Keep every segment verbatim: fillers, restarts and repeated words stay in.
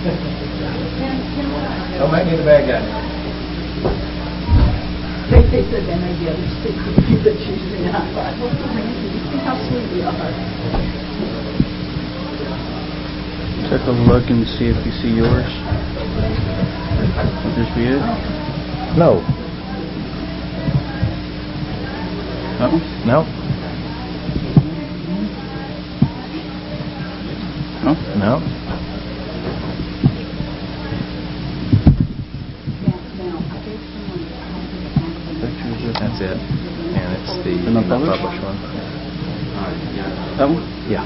Don't make me the bad guy. They, they said they may be other speakers, but usually not. But well, you see how sweet we are. Take a look and see if you see yours. Would this be it? No. Uh-uh. No. No? No. That's it. And it's the The not published? published one. That one? Yeah.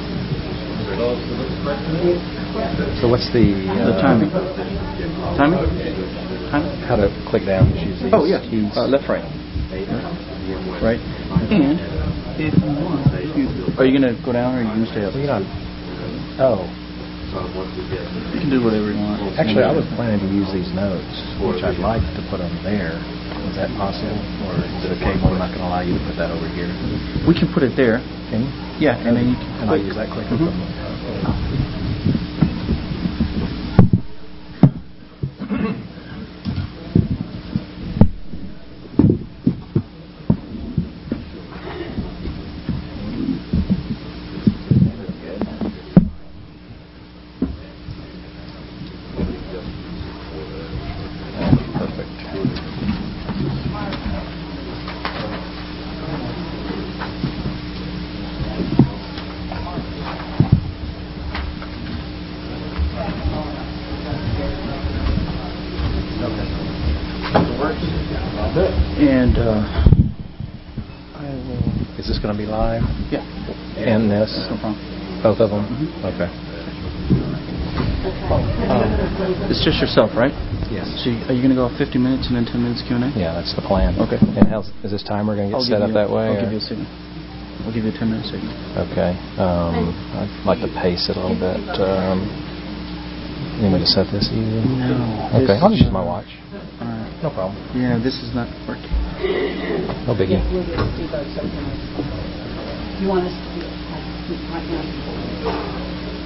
So what's the... Uh, The timing. Timing? Timing? How to click down to choose these Oh, yeah. keys. Uh, left, right. Right. And if you want, you, are you going to go down or are you going to stay up? Well, you know, oh. You can do whatever you want. Actually, I was planning to use these notes, which I'd like to put them there. Is that possible? Or is it a cable not going to allow you to put that over here? We can put it there. Can you? Yeah, and then you can And I'll use that clicker. Mhm. And uh, I will. Is this going to be live? Yeah. And this? No problem. Both of them? Mm-hmm. Okay. Um, it's just yourself, right? Yes. So you, are you going to go fifty minutes and then ten minutes Q and A? Yeah, that's the plan. Okay. And how's, is this timer going to get I'll set up you, that way? I'll or? give you a signal. I'll give you a ten minute signal. Okay. Um, I'd like to pace it a little bit. Um, you need me to set this easy? No. Okay, I'll just use my watch. All right. No problem. Yeah, this is not working. No biggie. We'll get Steve O's something. You want us to do it right now?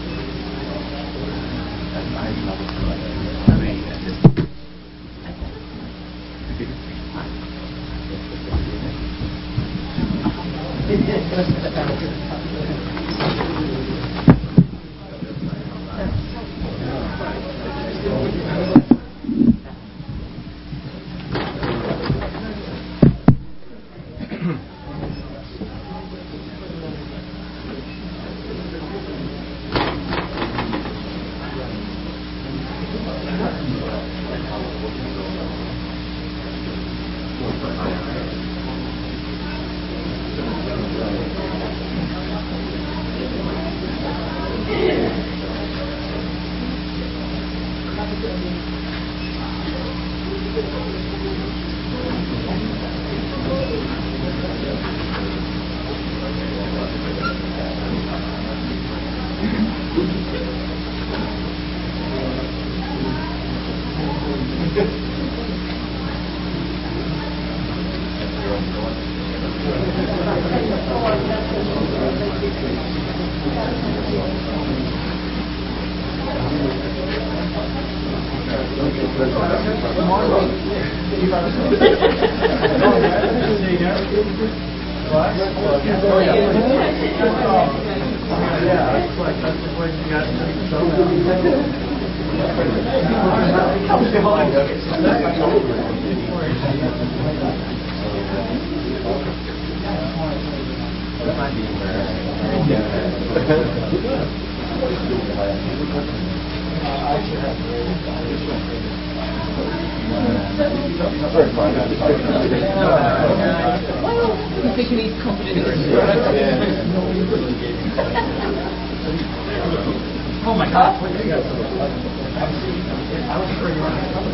You think you need confidence? Oh my God! I was sure you weren't coming.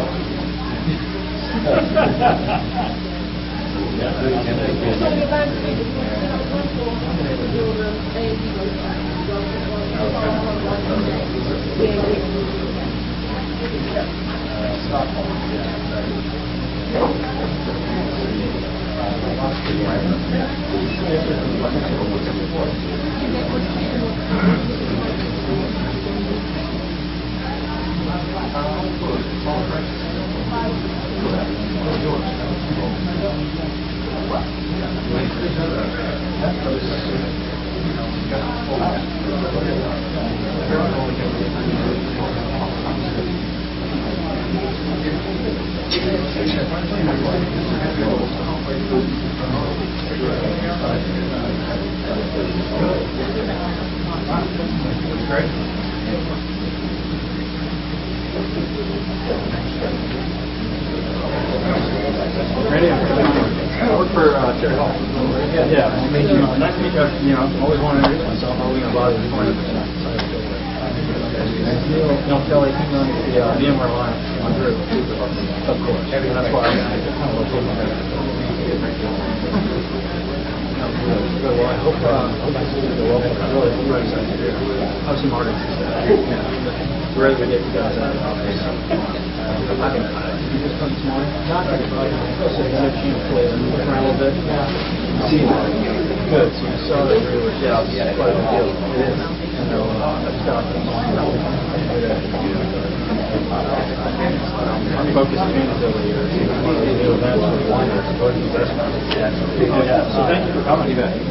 Ready? I work for uh, Terry Hall. Yeah, yeah. Nice to meet you. Uh, nice to meet you. You know, always wanted to introduce myself. How are we going to bother you for you? You know, Kelly, he runs the uh, VMware line on Drew. Of course. And that's why I kind of look at Good. Well, I hope, uh, I hope I see you go well. I'm really, I'm really excited to hear how some artists we're ready to get you guys out of the office. Uh, I think, uh, did you just come this morning? Not yet. So you got a chance to play and look around a little bit? See that? Good. So you saw that really was yeah, yeah, quite a deal. It is. You know, uh, that's got our focus communities over here. The new events with one is supporting the best ones. Oh, yeah. So thank you for coming. You bet.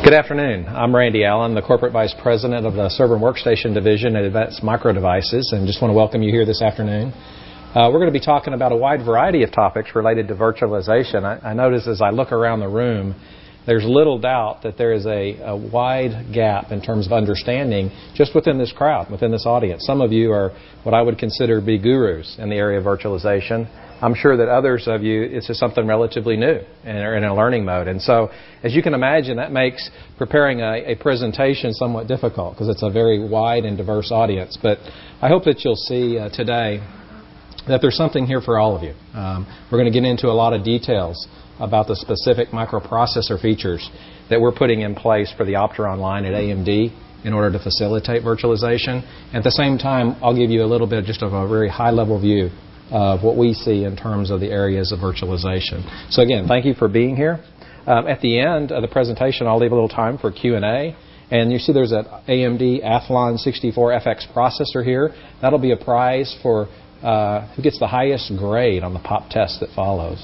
Good afternoon. I'm Randy Allen, the Corporate Vice President of the Server and Workstation Division at Advanced Micro Devices, and just want to welcome you here this afternoon. Uh, we're going to be talking about a wide variety of topics related to virtualization. I, I notice as I look around the room, there's little doubt that there is a, a wide gap in terms of understanding just within this crowd, within this audience. Some of you are what I would consider to be gurus in the area of virtualization. I'm sure that others of you, it's just something relatively new and are in a learning mode. And so, as you can imagine, that makes preparing a, a presentation somewhat difficult because it's a very wide and diverse audience. But I hope that you'll see uh, today that there's something here for all of you. Um, we're going to get into a lot of details about the specific microprocessor features that we're putting in place for the Opteron line at A M D in order to facilitate virtualization. At the same time, I'll give you a little bit just of a very high-level view of what we see in terms of the areas of virtualization. So again, thank you for being here. Um, at the end of the presentation, I'll leave a little time for Q and A. And you see there's an A M D Athlon sixty-four F X processor here. That'll be a prize for uh, who gets the highest grade on the pop test that follows.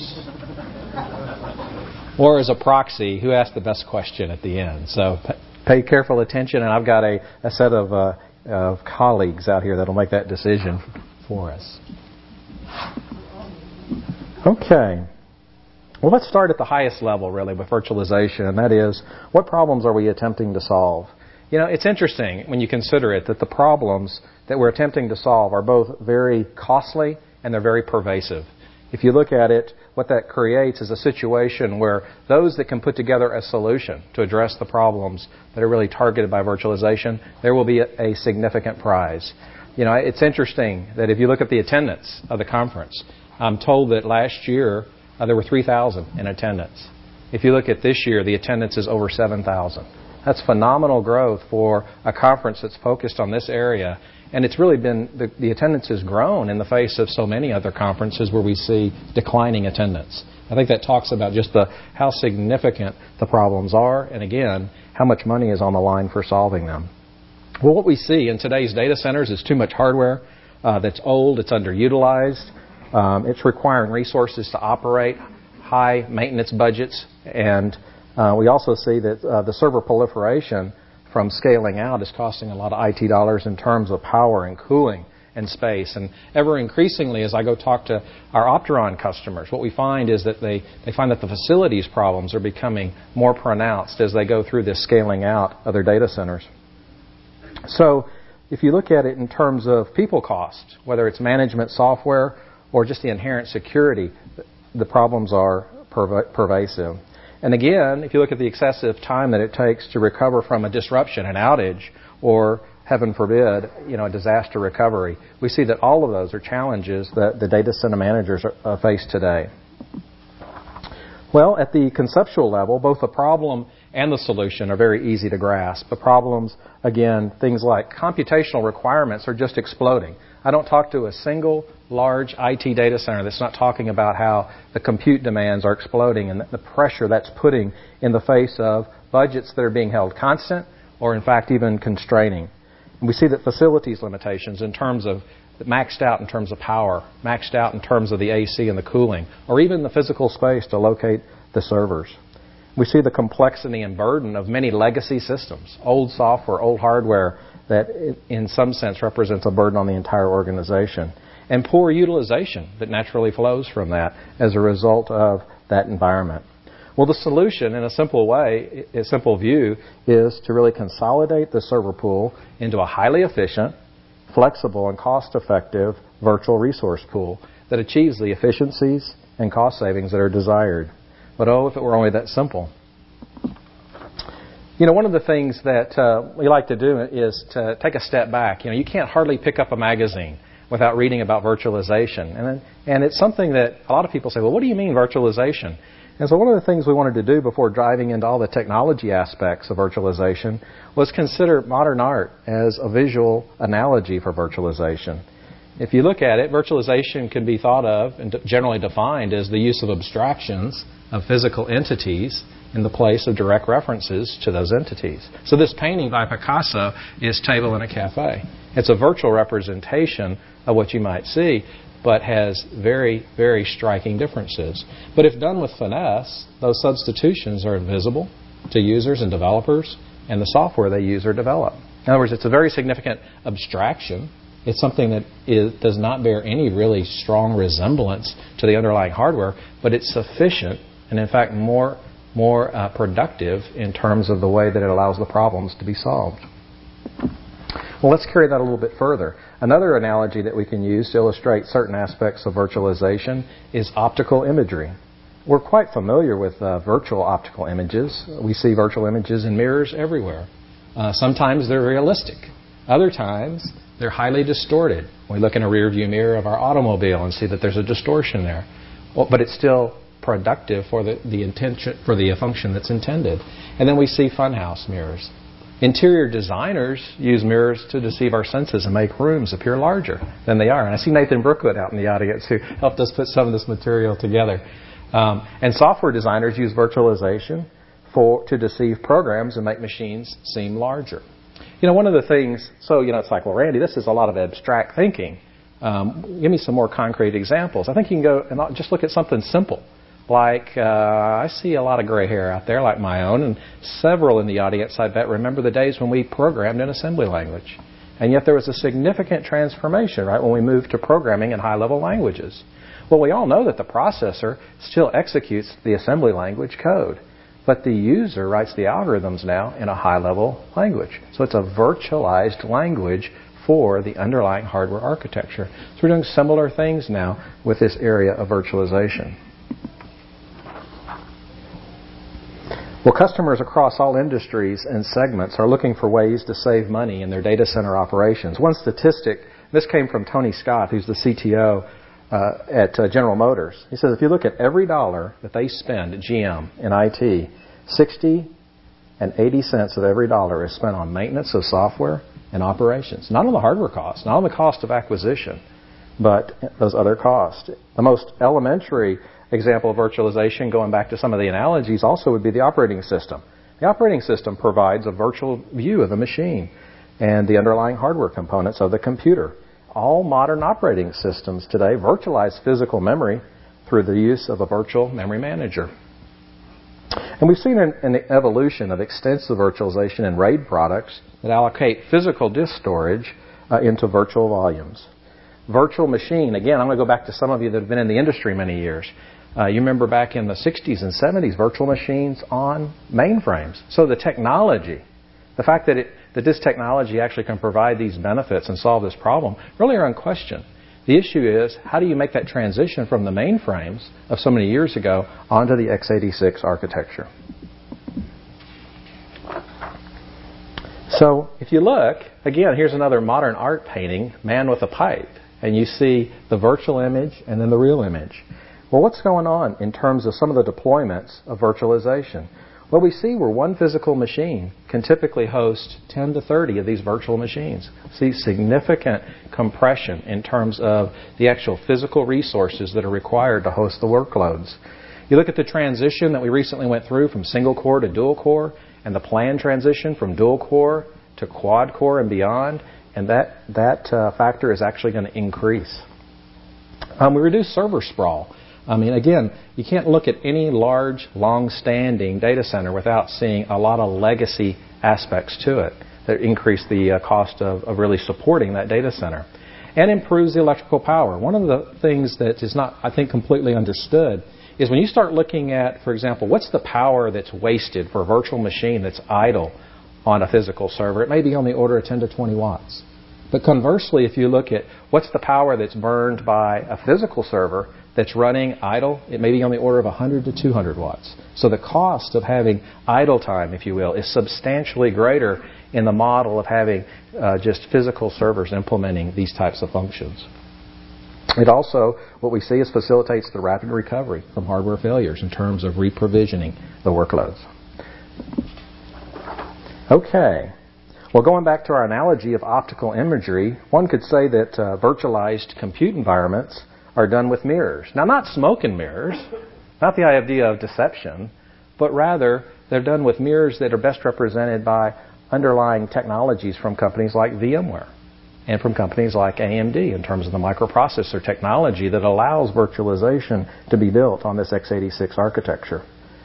Or as a proxy, who asked the best question at the end. So pay careful attention, and I've got a, a set of, uh, of colleagues out here that'll make that decision for us. Okay. Well, let's start at the highest level, really, with virtualization, and that is, what problems are we attempting to solve? You know, it's interesting when you consider it that the problems that we're attempting to solve are both very costly and they're very pervasive. If you look at it, what that creates is a situation where those that can put together a solution to address the problems that are really targeted by virtualization, there will be a, a significant prize. You know, it's interesting that if you look at the attendance of the conference, I'm told that last year uh, there were three thousand in attendance. If you look at this year, the attendance is over seven thousand. That's phenomenal growth for a conference that's focused on this area. And it's really been, the, the attendance has grown in the face of so many other conferences where we see declining attendance. I think that talks about just the how significant the problems are, and again, how much money is on the line for solving them. Well, what we see in today's data centers is too much hardware uh, that's old, it's underutilized, um, it's requiring resources to operate, high maintenance budgets, and uh, we also see that uh, the server proliferation from scaling out is costing a lot of I T dollars in terms of power and cooling and space. And ever increasingly, as I go talk to our Opteron customers, what we find is that they, they find that the facilities problems are becoming more pronounced as they go through this scaling out of their data centers. So if you look at it in terms of people cost, whether it's management software or just the inherent security, the problems are perv- pervasive. And again, if you look at the excessive time that it takes to recover from a disruption, an outage, or heaven forbid, you know, a disaster recovery, we see that all of those are challenges that the data center managers are, uh, face today. Well, at the conceptual level, both the problem and the solution are very easy to grasp. The problems, again, things like computational requirements are just exploding. I don't talk to a single large I T data center that's not talking about how the compute demands are exploding and the pressure that's putting in the face of budgets that are being held constant or, in fact, even constraining. And we see that facilities limitations in terms of maxed out in terms of power, maxed out in terms of the A C and the cooling, or even the physical space to locate the servers. We see the complexity and burden of many legacy systems, old software, old hardware, that in some sense represents a burden on the entire organization, and poor utilization that naturally flows from that as a result of that environment. Well, the solution, in a simple way, a simple view, is to really consolidate the server pool into a highly efficient, flexible, and cost-effective virtual resource pool that achieves the efficiencies and cost savings that are desired. But oh, if it were only that simple. You know, one of the things that uh, we like to do is to take a step back. You know, you can't hardly pick up a magazine without reading about virtualization. And, and it's something that a lot of people say, well, what do you mean virtualization? And so one of the things we wanted to do before diving into all the technology aspects of virtualization was consider modern art as a visual analogy for virtualization. If you look at it, virtualization can be thought of and generally defined as the use of abstractions of physical entities in the place of direct references to those entities. So this painting by Picasso is Table in a Cafe. It's a virtual representation of what you might see, but has very, very striking differences. But if done with finesse, those substitutions are invisible, to users and developers and the software they use or develop. In other words, it's a very significant abstraction. It's something that is, does not bear any really strong resemblance to the underlying hardware, but it's sufficient and, in fact, more, more uh, productive in terms of the way that it allows the problems to be solved. Well, let's carry that a little bit further. Another analogy that we can use to illustrate certain aspects of virtualization is optical imagery. We're quite familiar with uh, virtual optical images. We see virtual images in mirrors everywhere. Uh, sometimes they're realistic. Other times they're highly distorted. We look in a rear view mirror of our automobile and see that there's a distortion there. Well, but it's still productive for the, the intention, for the function that's intended. And then we see funhouse mirrors. Interior designers use mirrors to deceive our senses and make rooms appear larger than they are. And I see Nathan Brookwood out in the audience who helped us put some of this material together. Um, and software designers use virtualization for to deceive programs and make machines seem larger. You know, one of the things, so, you know, it's like, well, Randy, this is a lot of abstract thinking. Um, give me some more concrete examples. I think you can go and just look at something simple. Like, uh, I see a lot of gray hair out there, like my own, and several in the audience, I bet, remember the days when we programmed in assembly language. And yet there was a significant transformation, right, when we moved to programming in high-level languages. Well, we all know that the processor still executes the assembly language code, but the user writes the algorithms now in a high-level language. So it's a virtualized language for the underlying hardware architecture. So we're doing similar things now with this area of virtualization. Well, customers across all industries and segments are looking for ways to save money in their data center operations. One statistic, this came from Tony Scott, who's the C T O uh, at uh, General Motors. He says if you look at every dollar that they spend at G M in I T, sixty and eighty cents of every dollar is spent on maintenance of software and operations. Not on the hardware cost, not on the cost of acquisition, but those other costs. The most elementary example of virtualization, going back to some of the analogies, also would be the operating system. The operating system provides a virtual view of the machine and the underlying hardware components of the computer. All modern operating systems today virtualize physical memory through the use of a virtual memory manager. And we've seen an, an evolution of extensive virtualization in RAID products that allocate physical disk storage uh, into virtual volumes. Virtual machine, again, I'm going to go back to some of you that have been in the industry many years. Uh, you remember back in the sixties and seventies, virtual machines on mainframes. So the technology, the fact that, it, that this technology actually can provide these benefits and solve this problem, really are unquestioned. The issue is, how do you make that transition from the mainframes of so many years ago onto the x eighty-six architecture? So if you look, again, here's another modern art painting, man with a pipe. And you see the virtual image and then the real image. Well, what's going on in terms of some of the deployments of virtualization? Well, we see where one physical machine can typically host ten to thirty of these virtual machines. See significant compression in terms of the actual physical resources that are required to host the workloads. You look at the transition that we recently went through from single core to dual core, and the planned transition from dual core to quad core and beyond, and that, that uh, factor is actually going to increase. Um, we reduce server sprawl. I mean, again, you can't look at any large, long-standing data center without seeing a lot of legacy aspects to it that increase the uh, cost of, of really supporting that data center. And improves the electrical power. One of the things that is not, I think, completely understood is when you start looking at, for example, what's the power that's wasted for a virtual machine that's idle on a physical server, it may be on the order of ten to twenty watts. But conversely, if you look at what's the power that's burned by a physical server that's running idle, it may be on the order of one hundred to two hundred watts. So the cost of having idle time, if you will, is substantially greater in the model of having uh, just physical servers implementing these types of functions. It also, what we see is facilitates the rapid recovery from hardware failures in terms of reprovisioning the workloads. Okay. Well, going back to our analogy of optical imagery, one could say that uh, virtualized compute environments are done with mirrors. Now, not smoke and mirrors, not the idea of deception, but rather they're done with mirrors that are best represented by underlying technologies from companies like VMware and from companies like A M D in terms of the microprocessor technology that allows virtualization to be built on this x eighty-six architecture.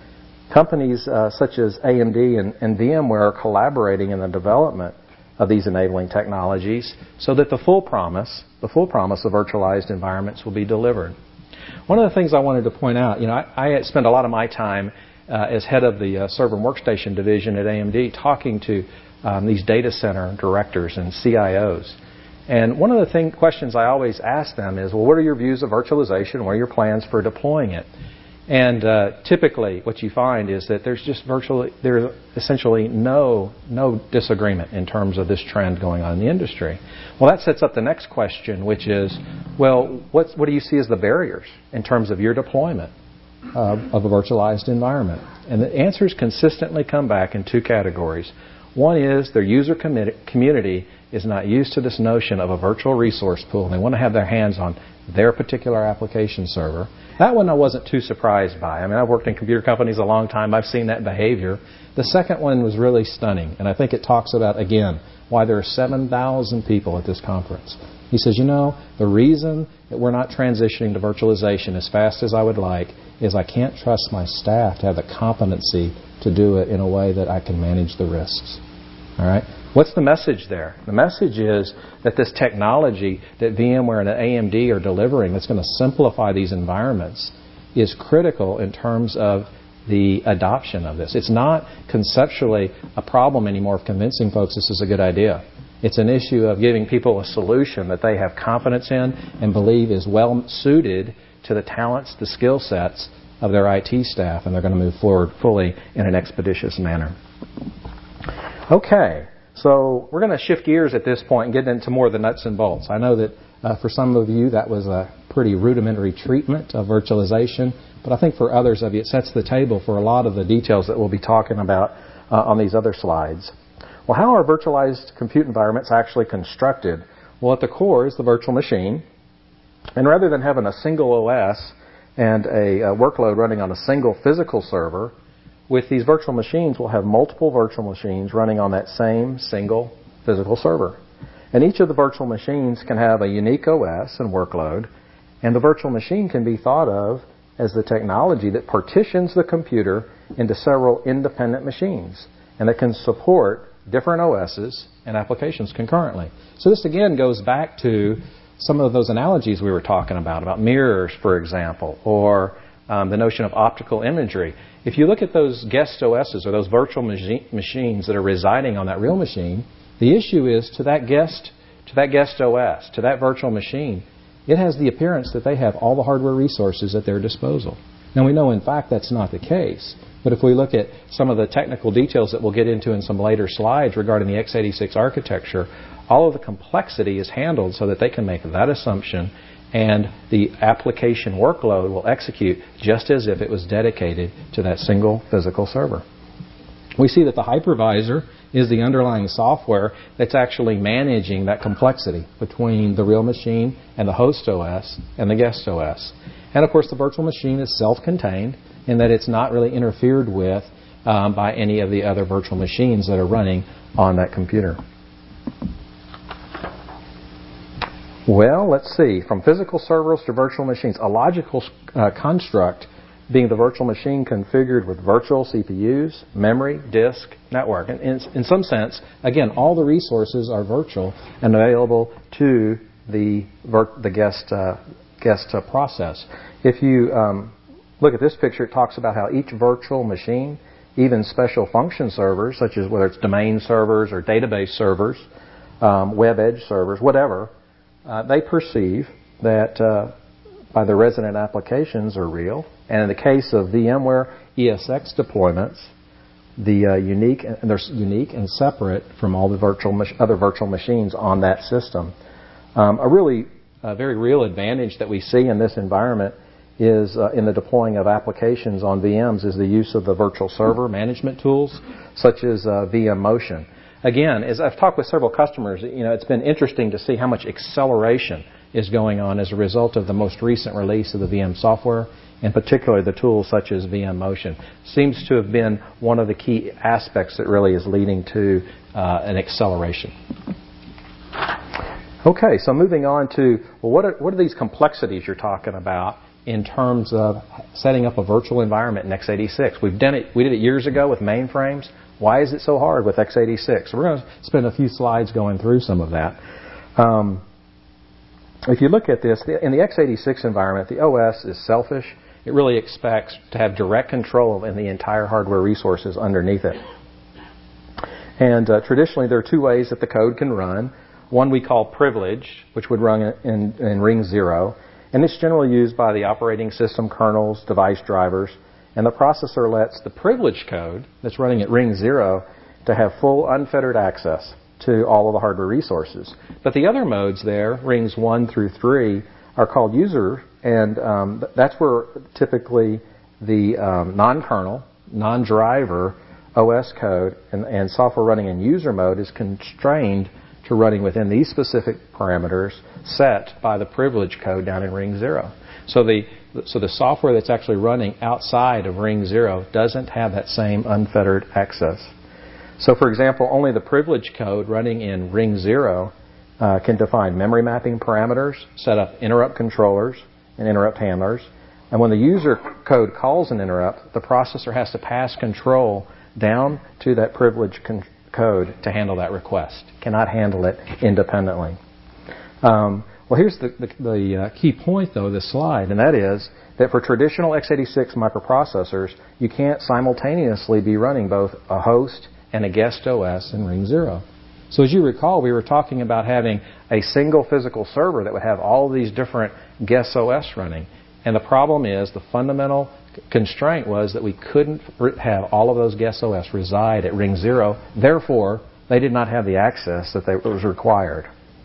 Companies uh, such as A M D and, and VMware are collaborating in the development of these enabling technologies so that the full promise, the full promise of virtualized environments will be delivered. One of the things I wanted to point out, you know, I, I spend a lot of my time uh, as head of the uh, server and workstation division at A M D talking to um, these data center directors and C I Os. And one of the thing, questions I always ask them is, well, what are your views of virtualization? What are your plans for deploying it? And uh, typically what you find is that there's just virtually, there's essentially no, no disagreement in terms of this trend going on in the industry. Well, that sets up the next question, which is, well, what's, what do you see as the barriers in terms of your deployment uh, of a virtualized environment? And the answers consistently come back in two categories. One is their user commi- community is not used to this notion of a virtual resource pool. They want to have their hands on their particular application server. That one I wasn't too surprised by. I mean, I've worked in computer companies a long time. I've seen that behavior. The second one was really stunning, and I think it talks about, again, why there are seven thousand people at this conference. He says, you know, the reason that we're not transitioning to virtualization as fast as I would like is I can't trust my staff to have the competency to do it in a way that I can manage the risks. All right? What's the message there? The message is that this technology that VMware and A M D are delivering that's going to simplify these environments is critical in terms of the adoption of this. It's not conceptually a problem anymore of convincing folks this is a good idea. It's an issue of giving people a solution that they have confidence in and believe is well suited to the talents, the skill sets of their I T staff, and they're going to move forward fully in an expeditious manner. Okay. So we're going to shift gears at this point and get into more of the nuts and bolts. I know that uh, for some of you that was a pretty rudimentary treatment of virtualization, but I think for others of you it sets the table for a lot of the details that we'll be talking about uh, on these other slides. Well, how are virtualized compute environments actually constructed? Well, at the core is the virtual machine. And rather than having a single O S and a, a workload running on a single physical server, with these virtual machines, we'll have multiple virtual machines running on that same single physical server. And each of the virtual machines can have a unique O S and workload, and the virtual machine can be thought of as the technology that partitions the computer into several independent machines, and that can support different O Ss and applications concurrently. So this again goes back to some of those analogies we were talking about, about mirrors, for example, or um, the notion of optical imagery. If you look at those guest O Ss or those virtual machi- machines that are residing on that real machine, the issue is to that guest, to that guest O S, to that virtual machine, it has the appearance that they have all the hardware resources at their disposal. Now we know in fact that's not the case, but if we look at some of the technical details that we'll get into in some later slides regarding the x eighty-six architecture, all of the complexity is handled so that they can make that assumption, and the application workload will execute just as if it was dedicated to that single physical server. We see that the hypervisor is the underlying software that's actually managing that complexity between the real machine and the host O S and the guest O S. And of course the virtual machine is self-contained in that it's not really interfered with um, by any of the other virtual machines that are running on that computer. Well, let's see. From physical servers to virtual machines, a logical uh, construct being the virtual machine configured with virtual C P Us, memory, disk, network. And in, in some sense, again, all the resources are virtual and available to the vir- the guest uh, guest uh, process. If you um, look at this picture, it talks about how each virtual machine, even special function servers, such as whether it's domain servers or database servers, um, web edge servers, whatever, Uh, they perceive that uh, by the resident applications are real. And in the case of VMware E S X deployments, the uh, unique and they're unique and separate from all the virtual mach- other virtual machines on that system. Um, a really uh, very real advantage that we see in this environment is uh, in the deploying of applications on V Ms is the use of the virtual server management tools such as uh, vMotion. Again, as I've talked with several customers, you know, it's been interesting to see how much acceleration is going on as a result of the most recent release of the V M software, in particular the tools such as vMotion. Seems to have been one of the key aspects that really is leading to uh, an acceleration. Okay, so moving on to, well, what are, what are these complexities you're talking about in terms of setting up a virtual environment in x eighty-six. We've done it. We did it years ago with mainframes. Why is it so hard with x eighty-six? So we're going to spend a few slides going through some of that. Um, if you look at this, in the x eighty-six environment, the O S is selfish. It really expects to have direct control in the entire hardware resources underneath it. And uh, traditionally, there are two ways that the code can run. One we call privilege, which would run in, in ring zero. And it's generally used by the operating system kernels, device drivers. And the processor lets the privilege code that's running at ring zero to have full unfettered access to all of the hardware resources. But the other modes there, rings one through three, are called user, and um, that's where typically the um, non-kernel, non-driver O S code and, and software running in user mode is constrained to running within these specific parameters set by the privilege code down in ring zero. So the so the software that's actually running outside of ring zero doesn't have that same unfettered access. So for example, only the privilege code running in ring zero uh, can define memory mapping parameters, set up interrupt controllers and interrupt handlers. And when the user code calls an interrupt, the processor has to pass control down to that privilege con- code to handle that request. Cannot handle it independently. Um, well, here's the, the, the uh, key point, though, of this slide, and that is that for traditional x eighty-six microprocessors, you can't simultaneously be running both a host and a guest O S in ring zero. So as you recall, we were talking about having a single physical server that would have all of these different guest O S running. And the problem is, the fundamental constraint was that we couldn't have all of those guest O S reside at ring zero. Therefore, they did not have the access that they, was required.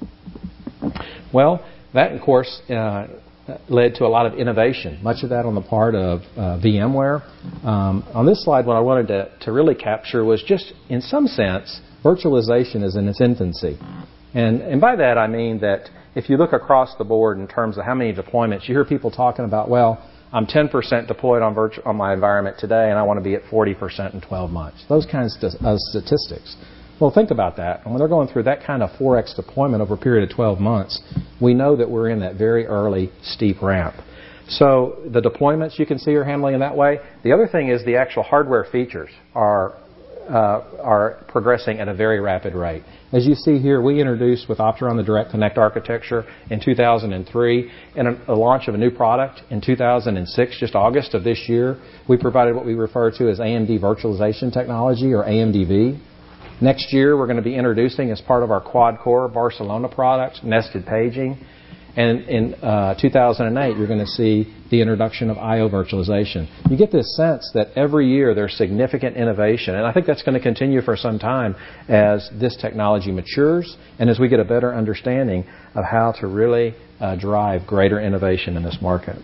Well, that, of course, uh, led to a lot of innovation, much of that on the part of uh, VMware. Um, on this slide, what I wanted to, to really capture was just, in some sense, virtualization is in its infancy. And, and by that, I mean that if you look across the board in terms of how many deployments, you hear people talking about, well, I'm ten percent deployed on, virtu- on my environment today, and I want to be at forty percent in twelve months. Those kinds of statistics. Well, think about that. And when they're going through that kind of four X deployment over a period of twelve months, we know that we're in that very early steep ramp. So the deployments you can see are handling in that way. The other thing is the actual hardware features are uh, are progressing at a very rapid rate. As you see here, we introduced with Opteron the Direct Connect architecture in two thousand three, and a, a launch of a new product in two thousand six, just August of this year. We provided what we refer to as A M D virtualization technology, or A M D V. Next year, we're going to be introducing, as part of our quad-core Barcelona product, nested paging. And in uh, two thousand eight, you're going to see the introduction of I O virtualization. You get this sense that every year there's significant innovation. And I think that's going to continue for some time as this technology matures and as we get a better understanding of how to really uh, drive greater innovation in this market.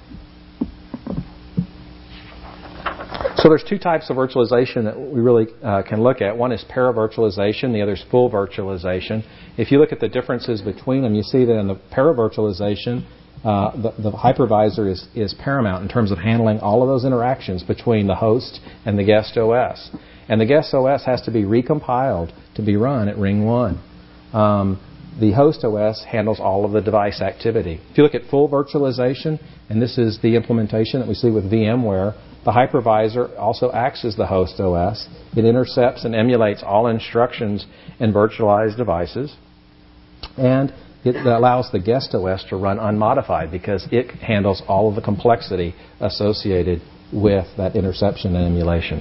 So there's two types of virtualization that we really uh, can look at. One is para-virtualization. The other is full virtualization. If you look at the differences between them, you see that in the para-virtualization, uh, the, the hypervisor is, is paramount in terms of handling all of those interactions between the host and the guest O S. And the guest O S has to be recompiled to be run at ring one. Um, the host O S handles all of the device activity. If you look at full virtualization, and this is the implementation that we see with VMware, the hypervisor also acts as the host O S. It intercepts and emulates all instructions in virtualized devices. And it allows the guest O S to run unmodified because it handles all of the complexity associated with that interception and emulation.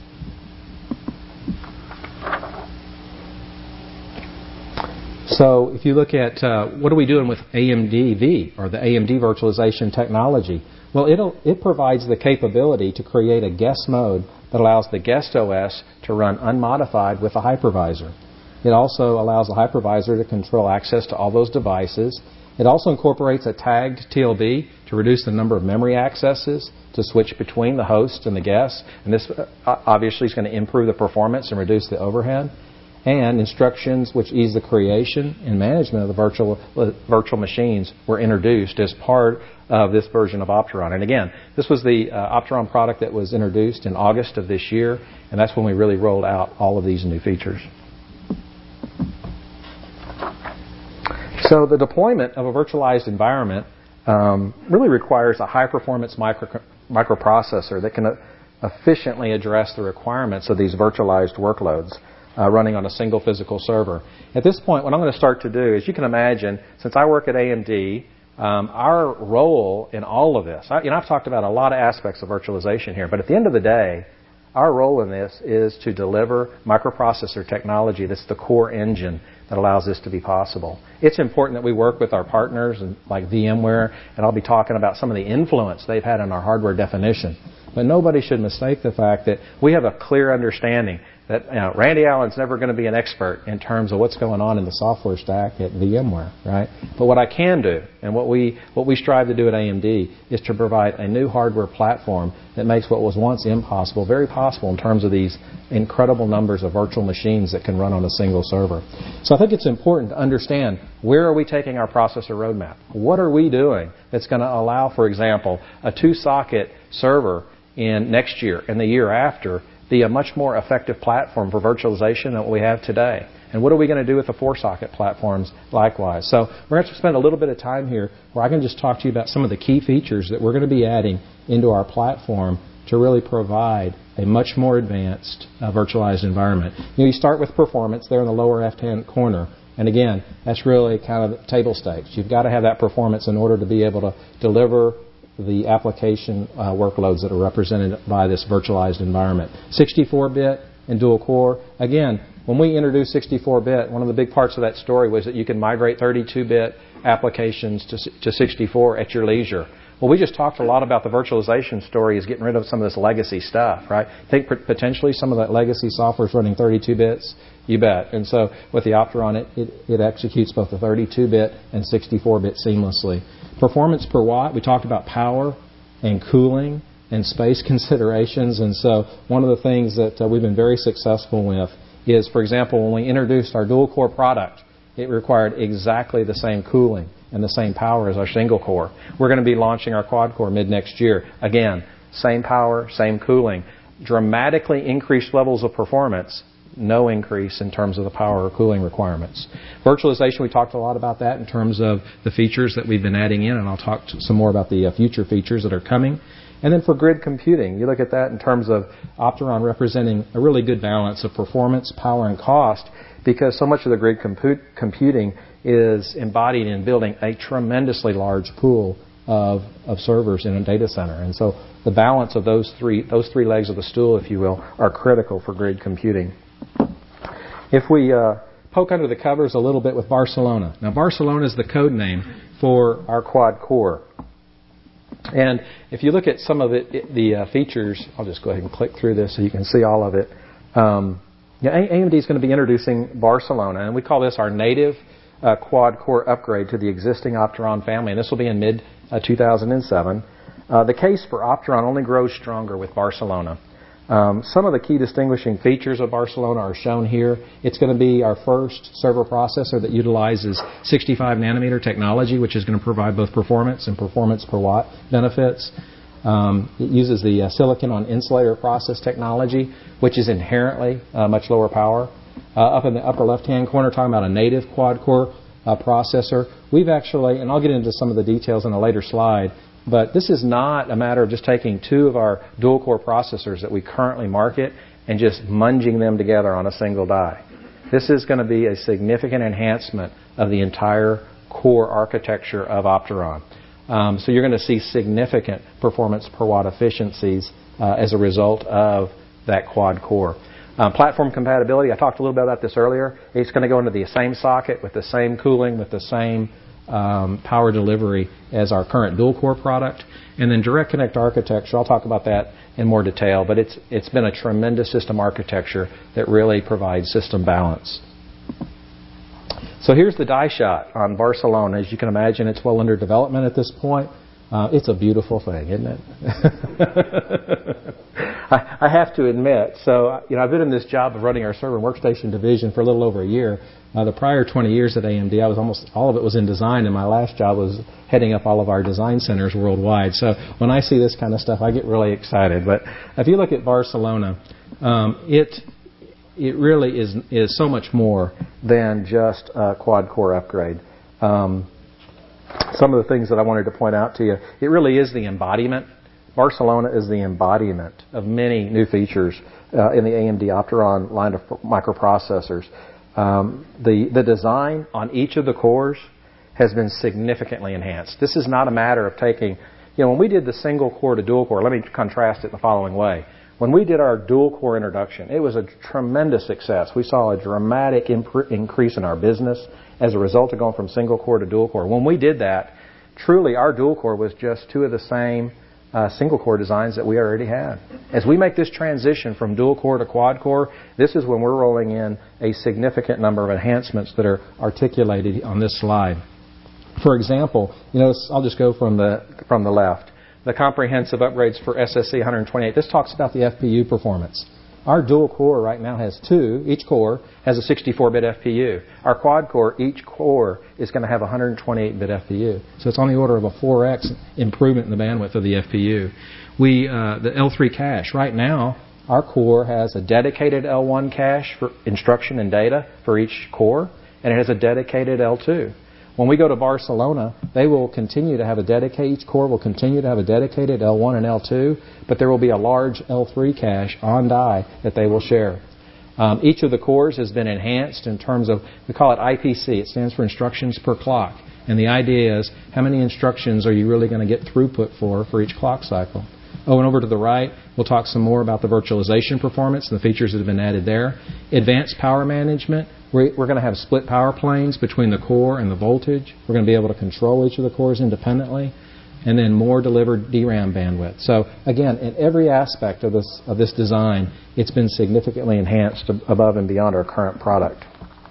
So if you look at uh, what are we doing with A M D V, or the A M D virtualization technology, well, it'll, it provides the capability to create a guest mode that allows the guest O S to run unmodified with a hypervisor. It also allows the hypervisor to control access to all those devices. It also incorporates a tagged T L B to reduce the number of memory accesses to switch between the host and the guest. And this uh, obviously is going to improve the performance and reduce the overhead. And instructions which ease the creation and management of the virtual uh, virtual machines were introduced as part of this version of Opteron. And again, this was the uh, Opteron product that was introduced in August of this year, and that's when we really rolled out all of these new features. So the deployment of a virtualized environment um, really requires a high-performance micro, microprocessor that can uh, efficiently address the requirements of these virtualized workloads uh, running on a single physical server. At this point, what I'm going to start to do is, you can imagine, since I work at A M D, um, our role in all of this, I, you know, I've talked about a lot of aspects of virtualization here, but at the end of the day, our role in this is to deliver microprocessor technology that's the core engine that allows this to be possible. It's important that we work with our partners and like VMware, and I'll be talking about some of the influence they've had on our hardware definition. But nobody should mistake the fact that we have a clear understanding that, you know, Randy Allen's never going to be an expert in terms of what's going on in the software stack at VMware, right? But what I can do, and what we what we strive to do at A M D, is to provide a new hardware platform that makes what was once impossible very possible in terms of these incredible numbers of virtual machines that can run on a single server. So I think it's important to understand, where are we taking our processor roadmap? What are we doing that's going to allow, for example, a two-socket server in next year and the year after be a much more effective platform for virtualization than what we have today? And what are we going to do with the four-socket platforms likewise? So we're going to spend a little bit of time here where I can just talk to you about some of the key features that we're going to be adding into our platform to really provide a much more advanced uh, virtualized environment. You know, you start with performance there in the lower left-hand corner. And again, that's really kind of table stakes. You've got to have that performance in order to be able to deliver the application uh, workloads that are represented by this virtualized environment. sixty-four bit and dual core. Again, when we introduced sixty-four bit, one of the big parts of that story was that you can migrate thirty-two bit applications to, to sixty-four at your leisure. Well, we just talked a lot about the virtualization story is getting rid of some of this legacy stuff, right? Think potentially some of that legacy software is running thirty-two bits. You bet. And so with the Opteron, it, it, it executes both the thirty-two bit and sixty-four bit seamlessly. Performance per watt, we talked about power and cooling and space considerations. And so one of the things that uh, we've been very successful with is, for example, when we introduced our dual core product, it required exactly the same cooling and the same power as our single core. We're going to be launching our quad core mid next year. Again, same power, same cooling. Dramatically increased levels of performance, no increase in terms of the power or cooling requirements. Virtualization, we talked a lot about that in terms of the features that we've been adding in, and I'll talk some more about the uh, future features that are coming. And then for grid computing, you look at that in terms of Opteron representing a really good balance of performance, power, and cost, because so much of the grid compute, computing is embodied in building a tremendously large pool of, of servers in a data center. And so the balance of those three, those three legs of the stool, if you will, are critical for grid computing. If we uh, poke under the covers a little bit with Barcelona. Now, Barcelona is the code name for our quad core. And if you look at some of it, it, the uh, features, I'll just go ahead and click through this so you can see all of it. Um, yeah, A M D is going to be introducing Barcelona, and we call this our native uh, quad core upgrade to the existing Opteron family, and this will be in mid uh, two thousand seven. Uh, the case for Opteron only grows stronger with Barcelona. Um, some of the key distinguishing features of Barcelona are shown here. It's going to be our first server processor that utilizes sixty-five nanometer technology, which is going to provide both performance and performance per watt benefits. Um, it uses the uh, silicon on insulator process technology, which is inherently uh, much lower power. Uh, up in the upper left-hand corner, talking about a native quad-core uh, processor. We've actually, and I'll get into some of the details in a later slide, but this is not a matter of just taking two of our dual-core processors that we currently market and just munging them together on a single die. This is going to be a significant enhancement of the entire core architecture of Opteron. Um, so you're going to see significant performance per watt efficiencies uh, as a result of that quad core. Um, platform compatibility, I talked a little bit about this earlier. It's going to go into the same socket with the same cooling, with the same Um, power delivery as our current dual core product. And then direct connect architecture, I'll talk about that in more detail, but it's it's been a tremendous system architecture that really provides system balance. So here's the die shot on Barcelona. As you can imagine, it's well under development at this point. Uh, it's a beautiful thing, isn't it? I, I have to admit, so you know, I've been in this job of running our server and workstation division for a little over a year. Uh, the prior twenty years at A M D, I was almost all of it was in design, and my last job was heading up all of our design centers worldwide. So when I see this kind of stuff, I get really excited. But if you look at Barcelona, um, it it really is is so much more than just a quad core upgrade. Um, some of the things that I wanted to point out to you. It really is the embodiment. Barcelona is the embodiment of many new features uh, in the A M D Opteron line of microprocessors. Um, the, the design on each of the cores has been significantly enhanced. This is not a matter of taking, you know, when we did the single core to dual core, let me contrast it the following way. When we did our dual core introduction, it was a tremendous success. We saw a dramatic imp- increase in our business as a result of going from single core to dual core. When we did that, truly our dual core was just two of the same uh, single core designs that we already had. As we make this transition from dual core to quad core, this is when we're rolling in a significant number of enhancements that are articulated on this slide. For example, you notice, I'll just go from the from the left. The comprehensive upgrades for S S C one twenty-eight. This talks about the F P U performance. Our dual core right now has two. Each core has a sixty-four bit F P U. Our quad core, each core is going to have a one twenty-eight bit F P U. So it's on the order of a four x improvement in the bandwidth of the F P U. We uh, the L three cache. Right now, our core has a dedicated L one cache for instruction and data for each core, and it has a dedicated L two. When we go to Barcelona, they will continue to have a dedicated, each core will continue to have a dedicated L one and L two, but there will be a large L three cache on die that they will share. Um, each of the cores has been enhanced in terms of, we call it I P C. It stands for instructions per clock. And the idea is, how many instructions are you really going to get throughput for for each clock cycle? Oh, and over to the right, we'll talk some more about the virtualization performance and the features that have been added there. Advanced power management. We're, we're going to have split power planes between the core and the voltage. We're going to be able to control each of the cores independently. And then more delivered D RAM bandwidth. So, again, in every aspect of this, of this design, it's been significantly enhanced above and beyond our current product.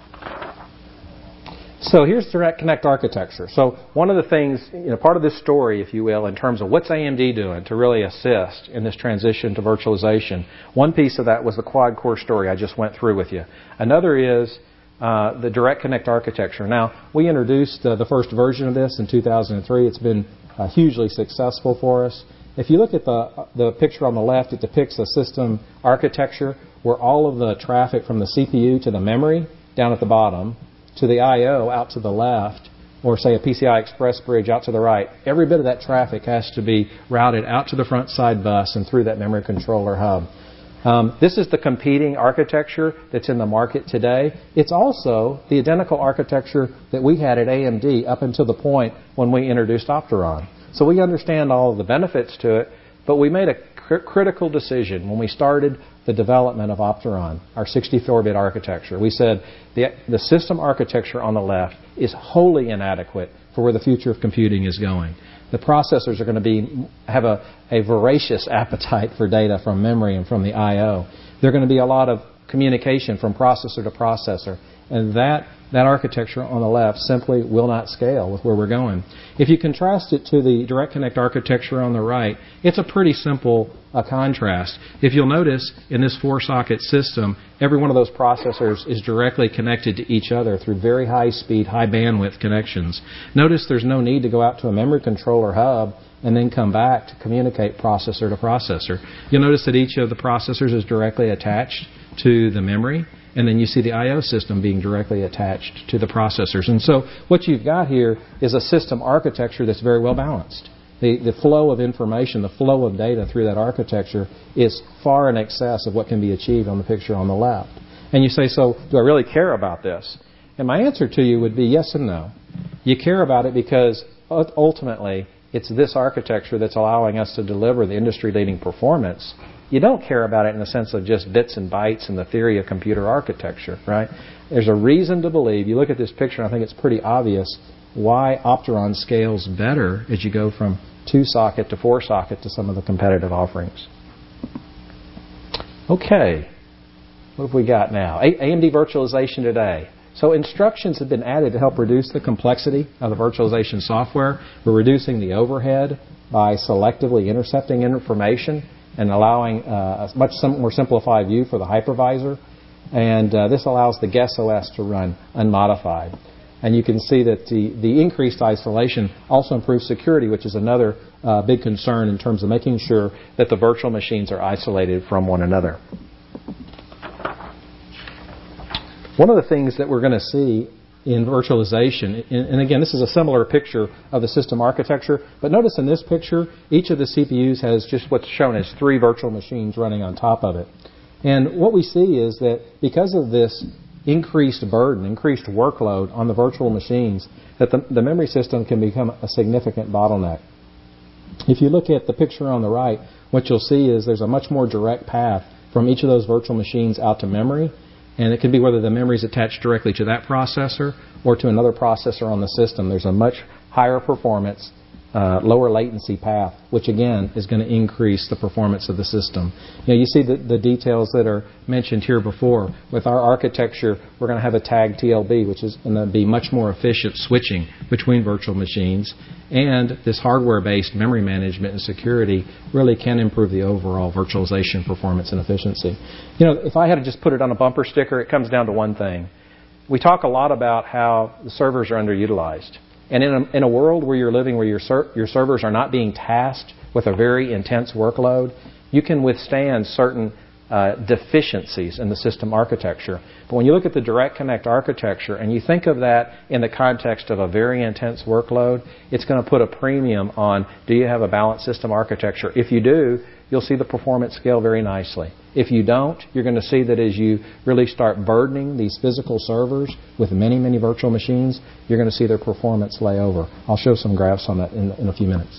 So here's Direct Connect architecture. So one of the things, you know, part of this story, if you will, in terms of what's A M D doing to really assist in this transition to virtualization, one piece of that was the quad core story I just went through with you. Another is uh, the Direct Connect architecture. Now, we introduced uh, the first version of this in two thousand three. It's been uh, hugely successful for us. If you look at the, the picture on the left, it depicts a system architecture where all of the traffic from the C P U to the memory down at the bottom to the I O out to the left, or say a P C I Express bridge out to the right, every bit of that traffic has to be routed out to the front side bus and through that memory controller hub. Um, this is the competing architecture that's in the market today. It's also the identical architecture that we had at A M D up until the point when we introduced Opteron. So we understand all of the benefits to it, but we made a cr- critical decision when we started the development of Opteron, our sixty-four bit architecture. We said the, the system architecture on the left is wholly inadequate for where the future of computing is going. The processors are going to be have a, a voracious appetite for data from memory and from the I O. There are going to be a lot of communication from processor to processor, and that that architecture on the left simply will not scale with where we're going. If you contrast it to the Direct Connect architecture on the right, it's a pretty simple uh, contrast. If you'll notice, in this four-socket system, every one of those processors is directly connected to each other through very high-speed, high-bandwidth connections. Notice there's no need to go out to a memory controller hub and then come back to communicate processor to processor. You'll notice that each of the processors is directly attached to the memory, and then you see the I O system being directly attached to the processors. And so what you've got here is a system architecture that's very well balanced. The, the flow of information, the flow of data through that architecture is far in excess of what can be achieved on the picture on the left. And you say, so do I really care about this? And my answer to you would be yes and no. You care about it because ultimately it's this architecture that's allowing us to deliver the industry-leading performance. You don't care about it in the sense of just bits and bytes and the theory of computer architecture, right? There's a reason to believe, you look at this picture and I think it's pretty obvious why Opteron scales better as you go from two-socket to four-socket to some of the competitive offerings. Okay, what have we got now? A M D virtualization today. So instructions have been added to help reduce the complexity of the virtualization software. We're reducing the overhead by selectively intercepting information and allowing uh, a much sim- more simplified view for the hypervisor. And uh, this allows the guess O S to run unmodified. And you can see that the, the increased isolation also improves security, which is another uh, big concern in terms of making sure that the virtual machines are isolated from one another. One of the things that we're going to see in virtualization. And, and again, this is a similar picture of the system architecture. But notice in this picture, each of the C P Us has just what's shown as three virtual machines running on top of it. And what we see is that because of this increased burden, increased workload on the virtual machines, that the, the memory system can become a significant bottleneck. If you look at the picture on the right, what you'll see is there's a much more direct path from each of those virtual machines out to memory. And it can be whether the memory is attached directly to that processor or to another processor on the system. There's a much higher performance, uh, lower latency path, which again is going to increase the performance of the system. You know, you see the, the details that are mentioned here before. With our architecture, we're going to have a tag T L B, which is going to be much more efficient switching between virtual machines. And this hardware-based memory management and security really can improve the overall virtualization performance and efficiency. You know, if I had to just put it on a bumper sticker, it comes down to one thing. We talk a lot about how the servers are underutilized. And in a, in a world where you're living where your, ser- your servers are not being tasked with a very intense workload, you can withstand certain uh, deficiencies in the system architecture. But when you look at the Direct Connect architecture and you think of that in the context of a very intense workload, it's going to put a premium on, do you have a balanced system architecture? If you do, you'll see the performance scale very nicely. If you don't, you're going to see that as you really start burdening these physical servers with many, many virtual machines, you're going to see their performance lay over. I'll show some graphs on that in, in a few minutes.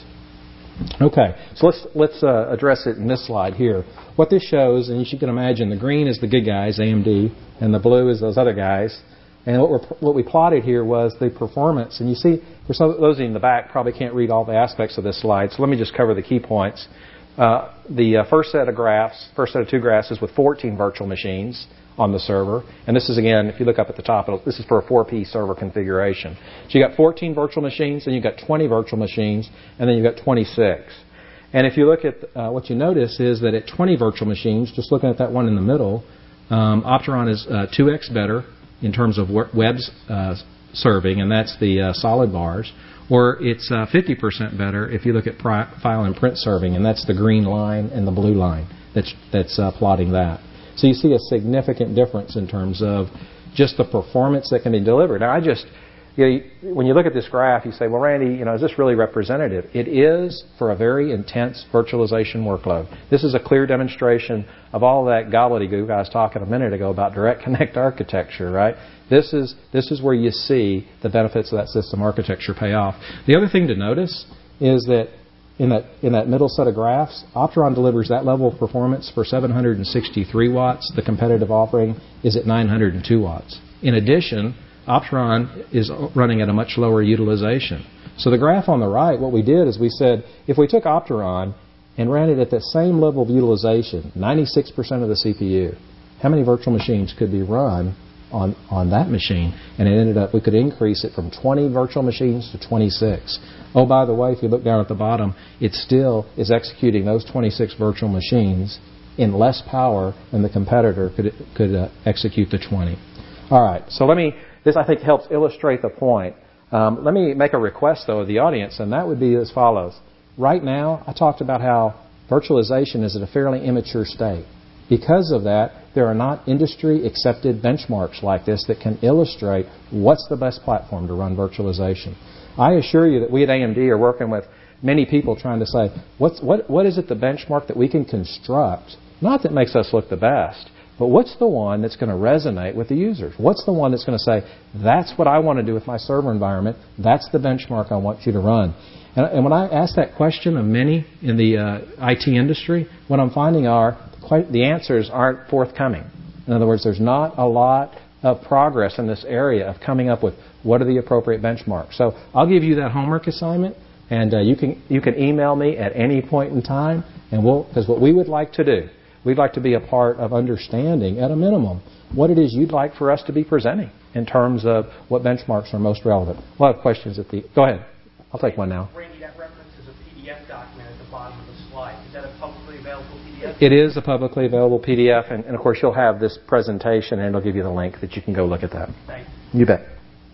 Okay, so let's let's uh, address it in this slide here. What this shows, and as you can imagine, the green is the good guys, A M D, and the blue is those other guys. And what, we're, what we plotted here was the performance. And you see, for some, those of you in the back probably can't read all the aspects of this slide, so let me just cover the key points. Uh, the uh, first set of graphs, first set of two graphs is with fourteen virtual machines on the server. And this is, again, if you look up at the top, this is for a four P server configuration. So you've got fourteen virtual machines, then you've got twenty virtual machines, and then you've got twenty-six. And if you look at uh, what you notice is that at twenty virtual machines, just looking at that one in the middle, um, Opteron is uh, two X better in terms of web uh, serving, and that's the uh, solid bars. Or it's uh, fifty percent better if you look at pri- file and print serving, and that's the green line and the blue line that's, that's uh, plotting that. So you see a significant difference in terms of just the performance that can be delivered. Now, I just, you know, when you look at this graph, you say, well, Randy, you know, is this really representative? It is for a very intense virtualization workload. This is a clear demonstration of all that gobbledygook I was talking a minute ago about Direct Connect architecture, right? This is this is where you see the benefits of that system architecture pay off. The other thing to notice is that in that in that middle set of graphs, Opteron delivers that level of performance for seven hundred sixty-three watts. The competitive offering is at nine hundred two watts. In addition, Opteron is running at a much lower utilization. So the graph on the right, what we did is we said, if we took Opteron and ran it at the same level of utilization, ninety-six percent of the C P U, how many virtual machines could be run on, on that machine? And it ended up, we could increase it from twenty virtual machines to twenty-six. Oh, by the way, if you look down at the bottom, it still is executing those twenty-six virtual machines in less power than the competitor could, could uh, execute the twenty. All right, so let me, this I think helps illustrate the point. Um, let me make a request, though, of the audience, and that would be as follows. Right now, I talked about how virtualization is at a fairly immature state. Because of that, there are not industry-accepted benchmarks like this that can illustrate what's the best platform to run virtualization. I assure you that we at A M D are working with many people trying to say, what's, what, what is it the benchmark that we can construct, not that makes us look the best, but what's the one that's going to resonate with the users? What's the one that's going to say, that's what I want to do with my server environment, that's the benchmark I want you to run? And, and when I ask that question of many in the uh, I T industry, what I'm finding are quite, the answers aren't forthcoming. In other words, there's not a lot of progress in this area of coming up with what are the appropriate benchmarks. So I'll give you that homework assignment, and uh, you can you can email me at any point in time, and we'll, because what we would like to do, we'd like to be a part of understanding, at a minimum, what it is you'd like for us to be presenting in terms of what benchmarks are most relevant. We'll have questions at the... Go ahead. I'll take one now. Randy, that references a P D F document at the bottom of the slide. Is that a publicly available P D F? It is a publicly available P D F, and, and of course you'll have this presentation, and it'll give you the link that you can go look at that. Thanks. You bet.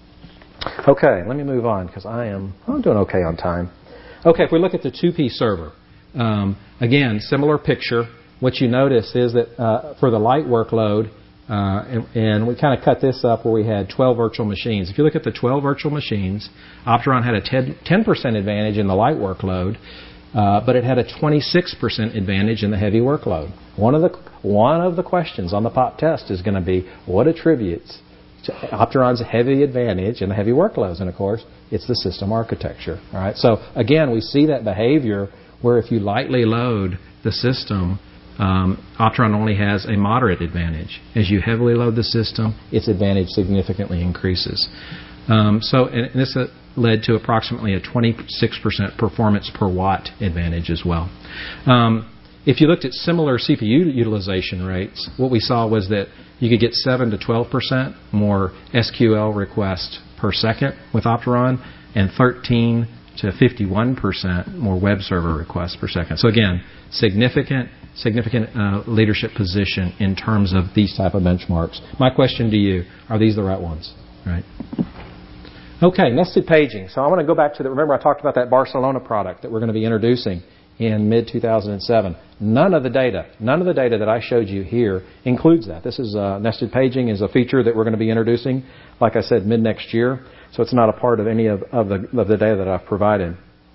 Okay, let me move on, because I am I'm doing okay on time. Okay, if we look at the two P server, um, again, similar picture. What you notice is that uh, for the light workload, Uh, and, and we kind of cut this up where we had twelve virtual machines. If you look at the twelve virtual machines, Opteron had a ten percent advantage in the light workload, uh, but it had a twenty-six percent advantage in the heavy workload. One of the one of the questions on the pop test is going to be what attributes to Opteron's heavy advantage in the heavy workloads, and of course, it's the system architecture. All right. So again, we see that behavior where if you lightly load the system, Um, Opteron only has a moderate advantage. As you heavily load the system, its advantage significantly increases. Um, so, and this uh, led to approximately a twenty-six percent performance per watt advantage as well. Um, if you looked at similar C P U utilization rates, what we saw was that you could get seven to twelve percent more S Q L requests per second with Opteron, and thirteen to fifty-one percent more web server requests per second. So again, significant significant uh, leadership position in terms of these type of benchmarks. My question to you, are these the right ones? Right. Okay, nested paging. So I want to go back to the, remember I talked about that Barcelona product that we're going to be introducing in mid two thousand seven. None of the data, none of the data that I showed you here includes that. This is uh, nested paging is a feature that we're going to be introducing, like I said, mid next year. So it's not a part of any of, of, the, of the data that I've provided.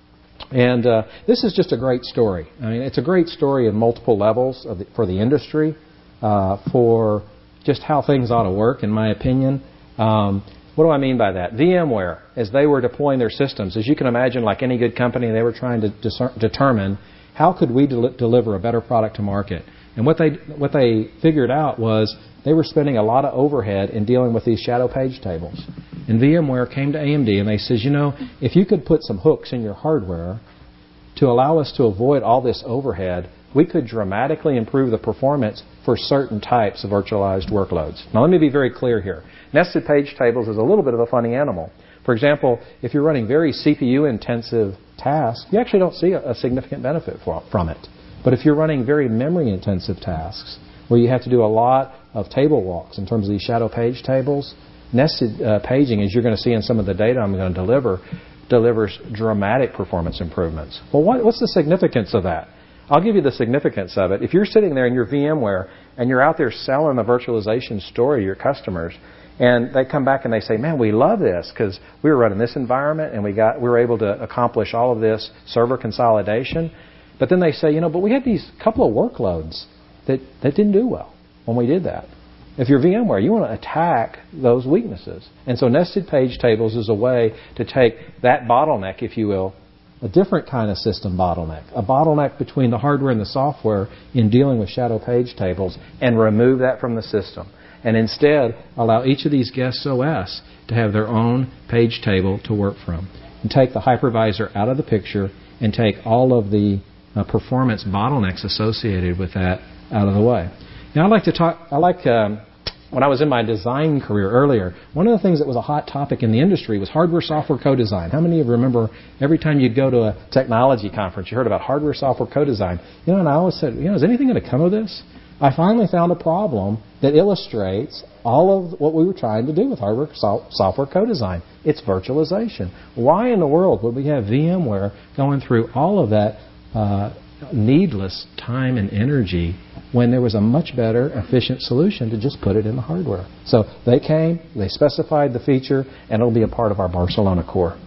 And uh, this is just a great story. I mean, it's a great story in multiple levels of the, for the industry, uh, for just how things ought to work, in my opinion. Um, what do I mean by that? VMware, as they were deploying their systems, as you can imagine, like any good company, they were trying to discer- determine how could we del- deliver a better product to market. And what they what they figured out was they were spending a lot of overhead in dealing with these shadow page tables. And VMware came to A M D and they says, you know, if you could put some hooks in your hardware to allow us to avoid all this overhead, we could dramatically improve the performance for certain types of virtualized workloads. Now, let me be very clear here. Nested page tables is a little bit of a funny animal. For example, if you're running very C P U-intensive tasks, you actually don't see a, a significant benefit for, from it. But if you're running very memory-intensive tasks, where you have to do a lot of table walks in terms of these shadow page tables, nested uh, paging, as you're going to see in some of the data I'm going to deliver, delivers dramatic performance improvements. Well, what, what's the significance of that? I'll give you the significance of it. If you're sitting there in your VMware and you're out there selling the virtualization story to your customers, and they come back and they say, man, we love this because we were running this environment and we got we were able to accomplish all of this server consolidation. But then they say, you know, but we had these couple of workloads that, that didn't do well when we did that. If you're VMware, you want to attack those weaknesses. And so nested page tables is a way to take that bottleneck, if you will, a different kind of system bottleneck, a bottleneck between the hardware and the software in dealing with shadow page tables, and remove that from the system. And instead, allow each of these guest O S to have their own page table to work from. And take the hypervisor out of the picture and take all of the uh, performance bottlenecks associated with that out of the way. Now, I like to talk, I like, um, when I was in my design career earlier, one of the things that was a hot topic in the industry was hardware-software co-design. How many of you remember every time you'd go to a technology conference, you heard about hardware-software co-design? You know, and I always said, you know, is anything going to come of this? I finally found a problem that illustrates all of what we were trying to do with hardware-software co-design. It's virtualization. Why in the world would we have VMware going through all of that uh, needless time and energy when there was a much better, efficient solution to just put it in the hardware? So they came, they specified the feature, and it'll be a part of our Barcelona core.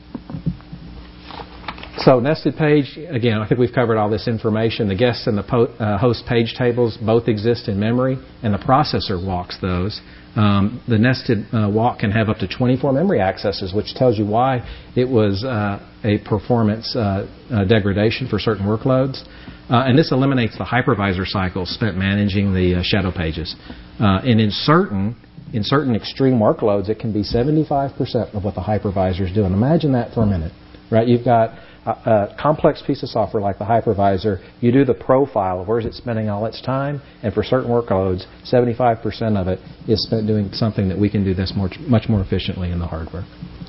So nested page, again, I think we've covered all this information. The guest and the po- uh, host page tables both exist in memory, and the processor walks those. Um, the nested uh, walk can have up to twenty-four memory accesses, which tells you why it was uh, a performance uh, uh, degradation for certain workloads. Uh, and this eliminates the hypervisor cycle spent managing the uh, shadow pages. Uh, and in certain in certain extreme workloads, it can be seventy-five percent of what the hypervisor is doing. Imagine that for a minute, right? You've got a, a complex piece of software like the hypervisor. You do the profile of where is it spending all its time, and for certain workloads, seventy-five percent of it is spent doing something that we can do this more, much more efficiently in the hardware.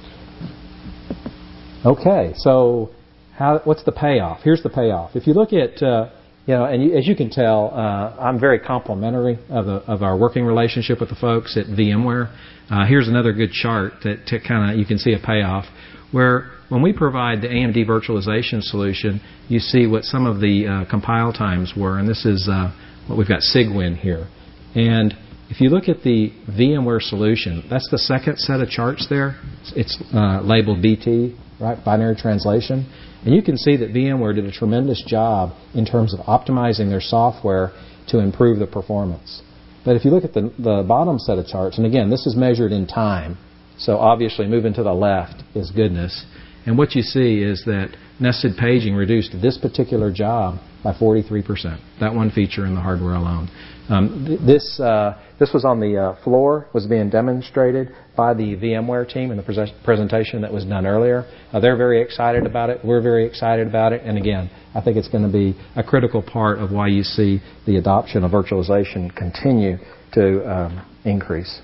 Okay, so how, what's the payoff? Here's the payoff. If you look at, uh, you know, and you, as you can tell, uh, I'm very complimentary of, the, of our working relationship with the folks at VMware. Uh, here's another good chart that to kind of you can see a payoff where when we provide the A M D virtualization solution, you see what some of the uh, compile times were, and this is uh, what we've got Cygwin here. And if you look at the VMware solution, that's the second set of charts there. It's uh, labeled B T, right, binary translation. And you can see that VMware did a tremendous job in terms of optimizing their software to improve the performance. But if you look at the, the bottom set of charts, and again, this is measured in time, so obviously moving to the left is goodness. And what you see is that nested paging reduced this particular job by forty-three percent, that one feature in the hardware alone. Um, th- this uh, this was on the uh, floor, was being demonstrated by the VMware team in the pre- presentation that was done earlier. Uh, they're very excited about it. We're very excited about it. And again, I think it's going to be a critical part of why you see the adoption of virtualization continue to um, increase.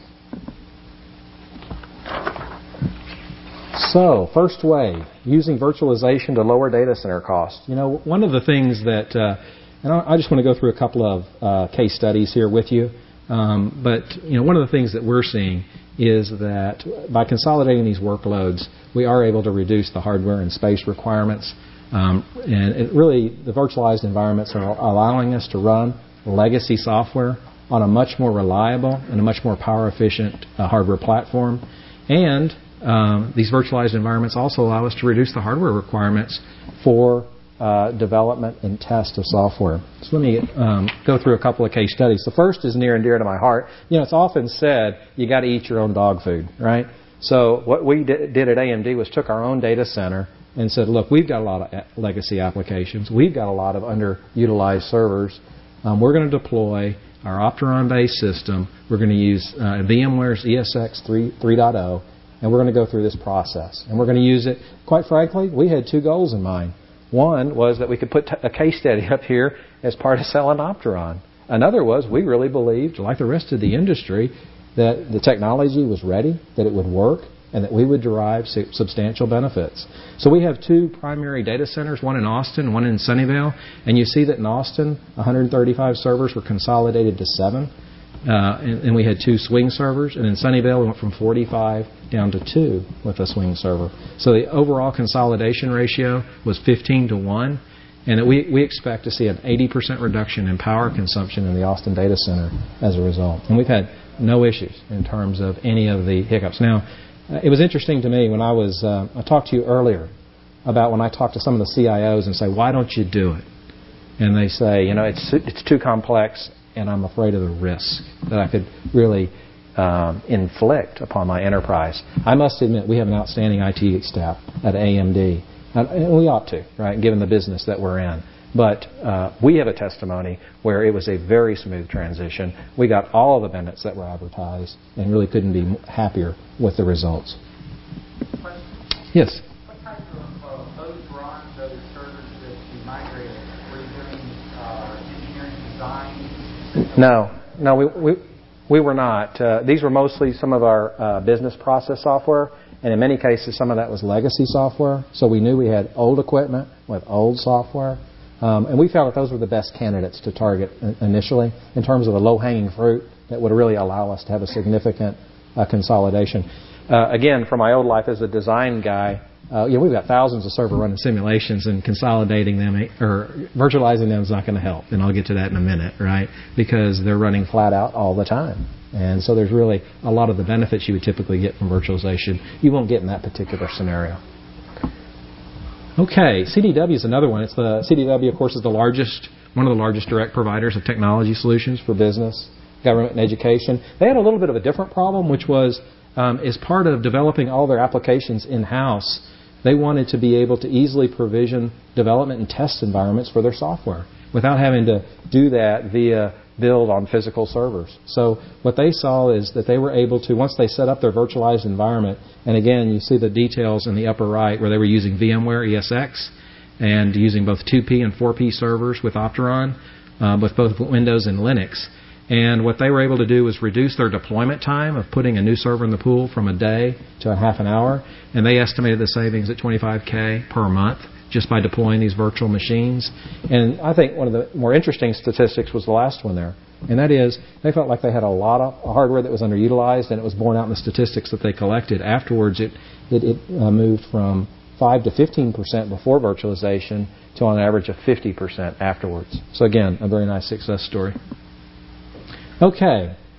So, first wave, using virtualization to lower data center costs. You know, one of the things that, uh, and I just want to go through a couple of uh, case studies here with you, um, but, you know, one of the things that we're seeing is that by consolidating these workloads, we are able to reduce the hardware and space requirements. Um, and it really, the virtualized environments are allowing us to run legacy software on a much more reliable and a much more power-efficient uh, hardware platform. And Um, these virtualized environments also allow us to reduce the hardware requirements for uh, development and test of software. So let me um, go through a couple of case studies. The first is near and dear to my heart. You know, it's often said you got to eat your own dog food, right? So what we did, did at A M D was took our own data center and said, look, we've got a lot of legacy applications. We've got a lot of underutilized servers. Um, we're going to deploy our Opteron-based system. We're going to use uh, VMware's E S X three point oh. And we're going to go through this process. And we're going to use it. Quite frankly, we had two goals in mind. One was that we could put a case study up here as part of selling Opteron. Another was we really believed, like the rest of the industry, that the technology was ready, that it would work, and that we would derive substantial benefits. So we have two primary data centers, one in Austin, one in Sunnyvale. And you see that in Austin, one hundred thirty-five servers were consolidated to seven. Uh, and, and we had two swing servers. And in Sunnyvale, we went from forty-five down to two with a swing server. So the overall consolidation ratio was fifteen to one. And we, we expect to see an eighty percent reduction in power consumption in the Austin data center as a result. And we've had no issues in terms of any of the hiccups. Now, uh, it was interesting to me when I was, uh, I talked to you earlier about when I talked to some of the C I Os and say, why don't you do it? And they say, you know, it's it's too complex, and I'm afraid of the risk that I could really um, inflict upon my enterprise. I must admit, we have an outstanding I T staff at A M D, and we ought to, right, given the business that we're in. But uh, we have a testimony where it was a very smooth transition. We got all of the benefits that were advertised and really couldn't be happier with the results. Question. Yes? What type of uh, those runs, those servers that you migrated, were you doing uh, engineering design? No, no, we we, we were not. Uh, these were mostly some of our uh, business process software, and in many cases, some of that was legacy software. So we knew we had old equipment with old software, um, and we found that those were the best candidates to target initially in terms of the low-hanging fruit that would really allow us to have a significant uh, consolidation. Uh, again, from my old life as a design guy, Uh, you know, we've got thousands of server running simulations, and consolidating them or virtualizing them is not going to help. And I'll get to that in a minute, right? Because they're running flat out all the time. And so there's really a lot of the benefits you would typically get from virtualization you won't get in that particular scenario. Okay, C D W is another one. It's the C D W, of course, is the largest, one of the largest direct providers of technology solutions for business, government, and education. They had a little bit of a different problem, which was um, as part of developing all their applications in-house, they wanted to be able to easily provision development and test environments for their software without having to do that via build on physical servers. So what they saw is that they were able to, once they set up their virtualized environment, and again, you see the details in the upper right where they were using VMware E S X and using both two P and four P servers with Opteron, uh, with both Windows and Linux. And what they were able to do was reduce their deployment time of putting a new server in the pool from a day to a half an hour. And they estimated the savings at twenty-five K per month just by deploying these virtual machines. And I think one of the more interesting statistics was the last one there. And that is, they felt like they had a lot of hardware that was underutilized, and it was borne out in the statistics that they collected. Afterwards, it, it, it uh, moved from five to fifteen percent before virtualization to on average of fifty percent afterwards. So again, a very nice success story. Okay,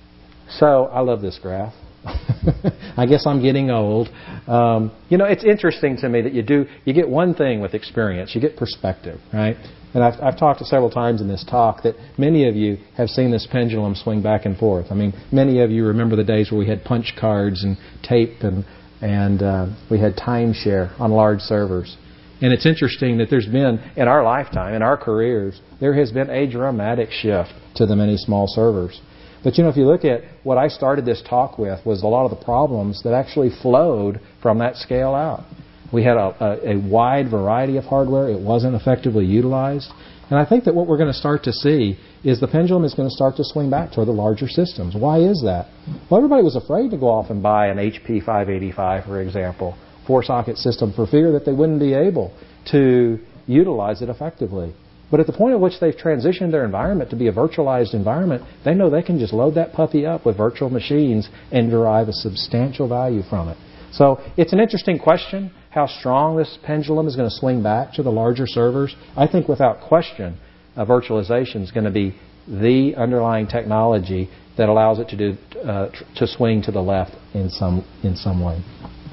So I love this graph. I guess I'm getting old. Um, you know, it's interesting to me that you do you get one thing with experience. You get perspective, right? And I've, I've talked several times in this talk that many of you have seen this pendulum swing back and forth. I mean, many of you remember the days where we had punch cards and tape and and uh, we had timeshare on large servers. And it's interesting that there's been, in our lifetime, in our careers, there has been a dramatic shift to the many small servers. But, you know, if you look at what I started this talk with was a lot of the problems that actually flowed from that scale out. We had a, a, a wide variety of hardware. It wasn't effectively utilized. And I think that what we're going to start to see is the pendulum is going to start to swing back toward the larger systems. Why is that? Well, everybody was afraid to go off and buy an H P five eighty-five, for example, four-socket system, for fear that they wouldn't be able to utilize it effectively. But at the point at which they've transitioned their environment to be a virtualized environment, they know they can just load that puppy up with virtual machines and derive a substantial value from it. So it's an interesting question, how strong this pendulum is going to swing back to the larger servers. I think without question, uh, virtualization is going to be the underlying technology that allows it to do uh, tr- to swing to the left in some in some way.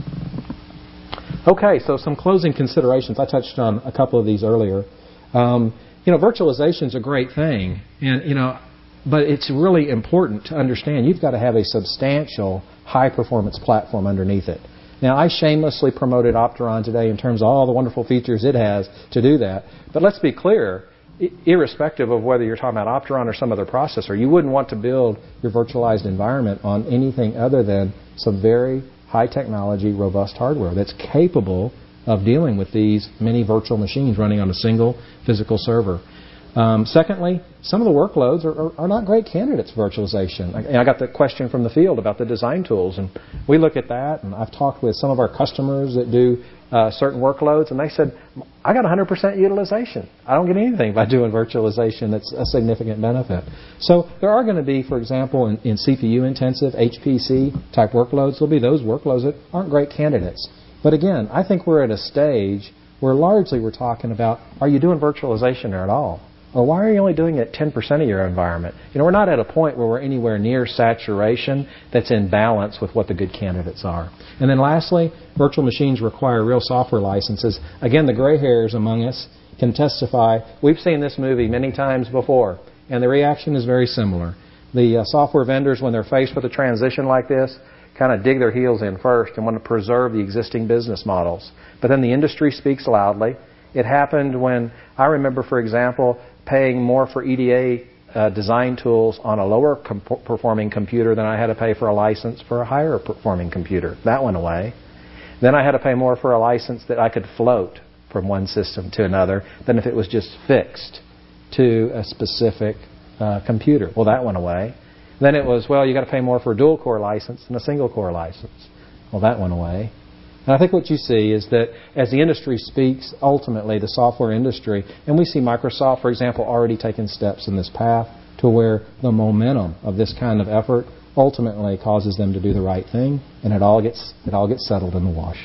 Okay, so some closing considerations. I touched on a couple of these earlier. Um, you know, virtualization is a great thing, and you know, but it's really important to understand you've got to have a substantial high-performance platform underneath it. Now, I shamelessly promoted Opteron today in terms of all the wonderful features it has to do that. But let's be clear, irrespective of whether you're talking about Opteron or some other processor, you wouldn't want to build your virtualized environment on anything other than some very high-technology, robust hardware that's capable of dealing with these many virtual machines running on a single physical server. Um, secondly, some of the workloads are, are, are not great candidates for virtualization. I, I got the question from the field about the design tools, and we look at that, and I've talked with some of our customers that do uh, certain workloads, and they said, I got one hundred percent utilization. I don't get anything by doing virtualization that's a significant benefit. So there are going to be, for example, in, in C P U-intensive, H P C-type workloads, there'll be those workloads that aren't great candidates. But again, I think we're at a stage where largely we're talking about, are you doing virtualization there at all? Or why are you only doing it ten percent of your environment? You know, we're not at a point where we're anywhere near saturation that's in balance with what the good candidates are. And then lastly, virtual machines require real software licenses. Again, the gray hairs among us can testify. We've seen this movie many times before, and the reaction is very similar. The uh, software vendors, when they're faced with a transition like this, kind of dig their heels in first and want to preserve the existing business models. But then the industry speaks loudly. It happened when, I remember, for example, paying more for E D A uh, design tools on a lower comp- performing computer than I had to pay for a license for a higher performing computer. That went away. Then I had to pay more for a license that I could float from one system to another than if it was just fixed to a specific uh, computer. Well, that went away. Then it was, well, you got to pay more for a dual core license than a single core license. Well, that went away. And I think what you see is that as the industry speaks, ultimately the software industry, and we see Microsoft, for example, already taking steps in this path to where the momentum of this kind of effort ultimately causes them to do the right thing, and it all gets it all gets settled in the wash.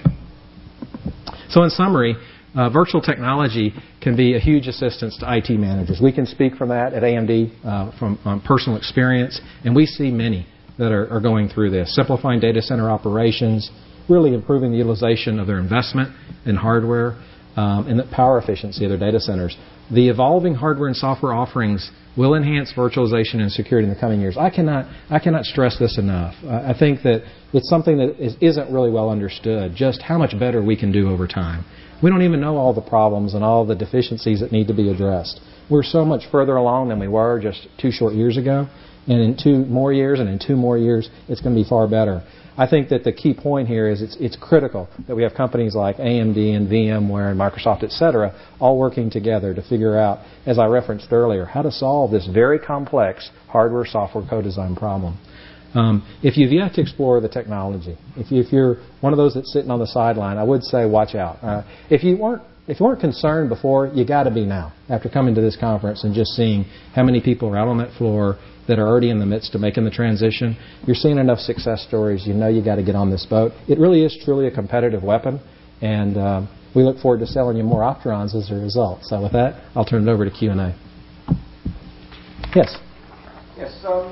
So in summary, uh, virtual technology can be a huge assistance to I T managers. We can speak from that at A M D uh, from um, personal experience, and we see many that are, are going through this, simplifying data center operations, really improving the utilization of their investment in hardware, um, and the power efficiency of their data centers. The evolving hardware and software offerings will enhance virtualization and security in the coming years. I cannot I cannot stress this enough. Uh, I think that it's something that is, isn't really well understood, just how much better we can do over time. We don't even know all the problems and all the deficiencies that need to be addressed. We're so much further along than we were just two short years ago. And in two more years and in two more years, it's going to be far better. I think that the key point here is it's, it's critical that we have companies like A M D and VMware and Microsoft, et cetera, all working together to figure out, as I referenced earlier, how to solve this very complex hardware-software co-design problem. Um, if you've yet to explore the technology, if, you, if you're one of those that's sitting on the sideline, I would say watch out. Uh, if you weren't If you weren't concerned before, you got to be now, after coming to this conference and just seeing how many people are out on that floor that are already in the midst of making the transition. You're seeing enough success stories. You know you got to get on this boat. It really is truly a competitive weapon, and uh, we look forward to selling you more Opterons as a result. So with that, I'll turn it over to Q and A. Yes? Yes, um,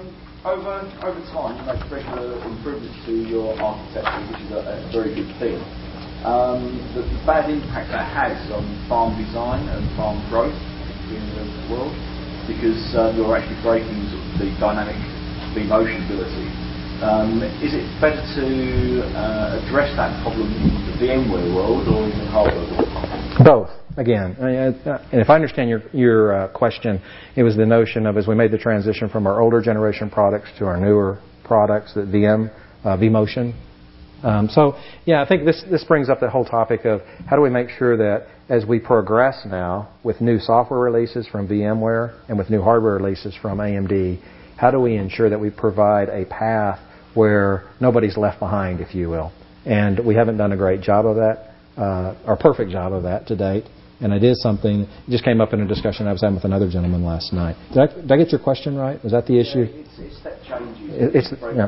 over over time, you make regular improvements to your architecture, which is a, a very good thing. Um, the, the bad impact that has on farm design and farm growth in the world, because um, you're actually breaking sort of the dynamic V-motion ability. Um, is it better to uh, address that problem in the VMware world or in the hardware world? Both. Again, and if I understand your your uh, question, it was the notion of as we made the transition from our older generation products to our newer products, that V M, uh, vMotion. Um, so, yeah, I think this this brings up the whole topic of how do we make sure that as we progress now with new software releases from VMware and with new hardware releases from A M D, how do we ensure that we provide a path where nobody's left behind, if you will? And we haven't done a great job of that, uh, or perfect job of that to date. And it is something, it just came up in a discussion I was having with another gentleman last night. Did I, did I get your question right? Was that the issue? Yeah, it's, it's step changes. It, it's, yeah.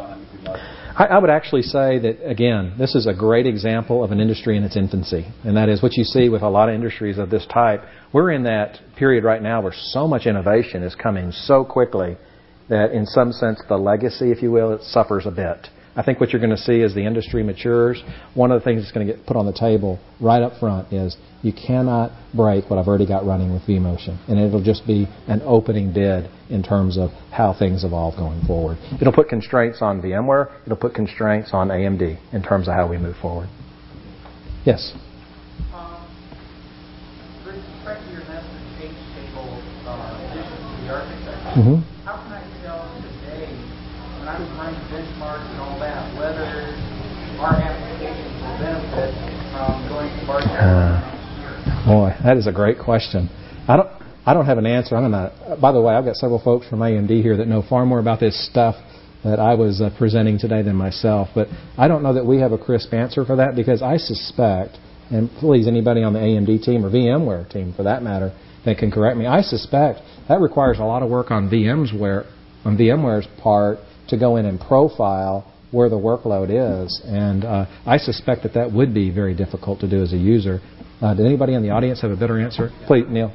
I, I would actually say that, again, this is a great example of an industry in its infancy. And that is what you see with a lot of industries of this type. We're in that period right now where so much innovation is coming so quickly that in some sense the legacy, if you will, it suffers a bit. I think what you're going to see as the industry matures, one of the things that's going to get put on the table right up front is you cannot break what I've already got running with vMotion. And it'll just be an opening bid in terms of how things evolve going forward. It'll put constraints on VMware. It'll put constraints on A M D in terms of how we move forward. Yes? Um, with respect to your message page table uh, addition to the architecture, Mm-hmm. how can I tell today, when I'm running benchmarks and all that, whether our applications will benefit from going to Barcelona Uh, boy, that is a great question. I don't I don't have an answer. I'm gonna, by the way, I've got several folks from A M D here that know far more about this stuff that I was uh, presenting today than myself. But I don't know that we have a crisp answer for that, because I suspect, and please, anybody on the A M D team or VMware team for that matter that can correct me, I suspect that requires a lot of work on VMware, on VMware's part to go in and profile where the workload is. And uh, I suspect that that would be very difficult to do as a user. Uh, did anybody in the audience have a better answer? Please, Neil.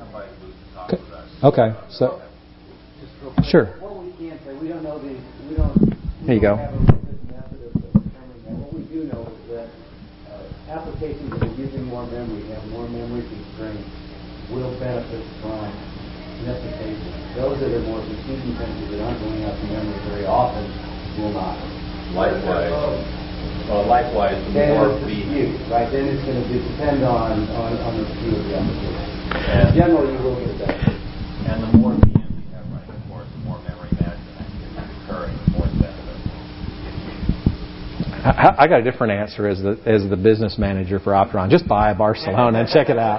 Okay, so sure. What we can say, we don't know the, we don't. We Here you don't go. have a method of determining that. What we do know is that uh, applications that are using more memory, have more memory constraints, will benefit from necessitation. Those that are more compute intensive, that aren't going out to memory very often, will not. Likewise. Well, likewise, the Then more it's the we SKU, right? Then it's going to depend on, on, on the SKU of the application. and, Generally, you will get a benefit. and the more V Ms you have running, of course, the more memory management activity is occurring, the more the benefit. I, I got a different answer as the as the business manager for Opteron. Just buy Barcelona and check it out.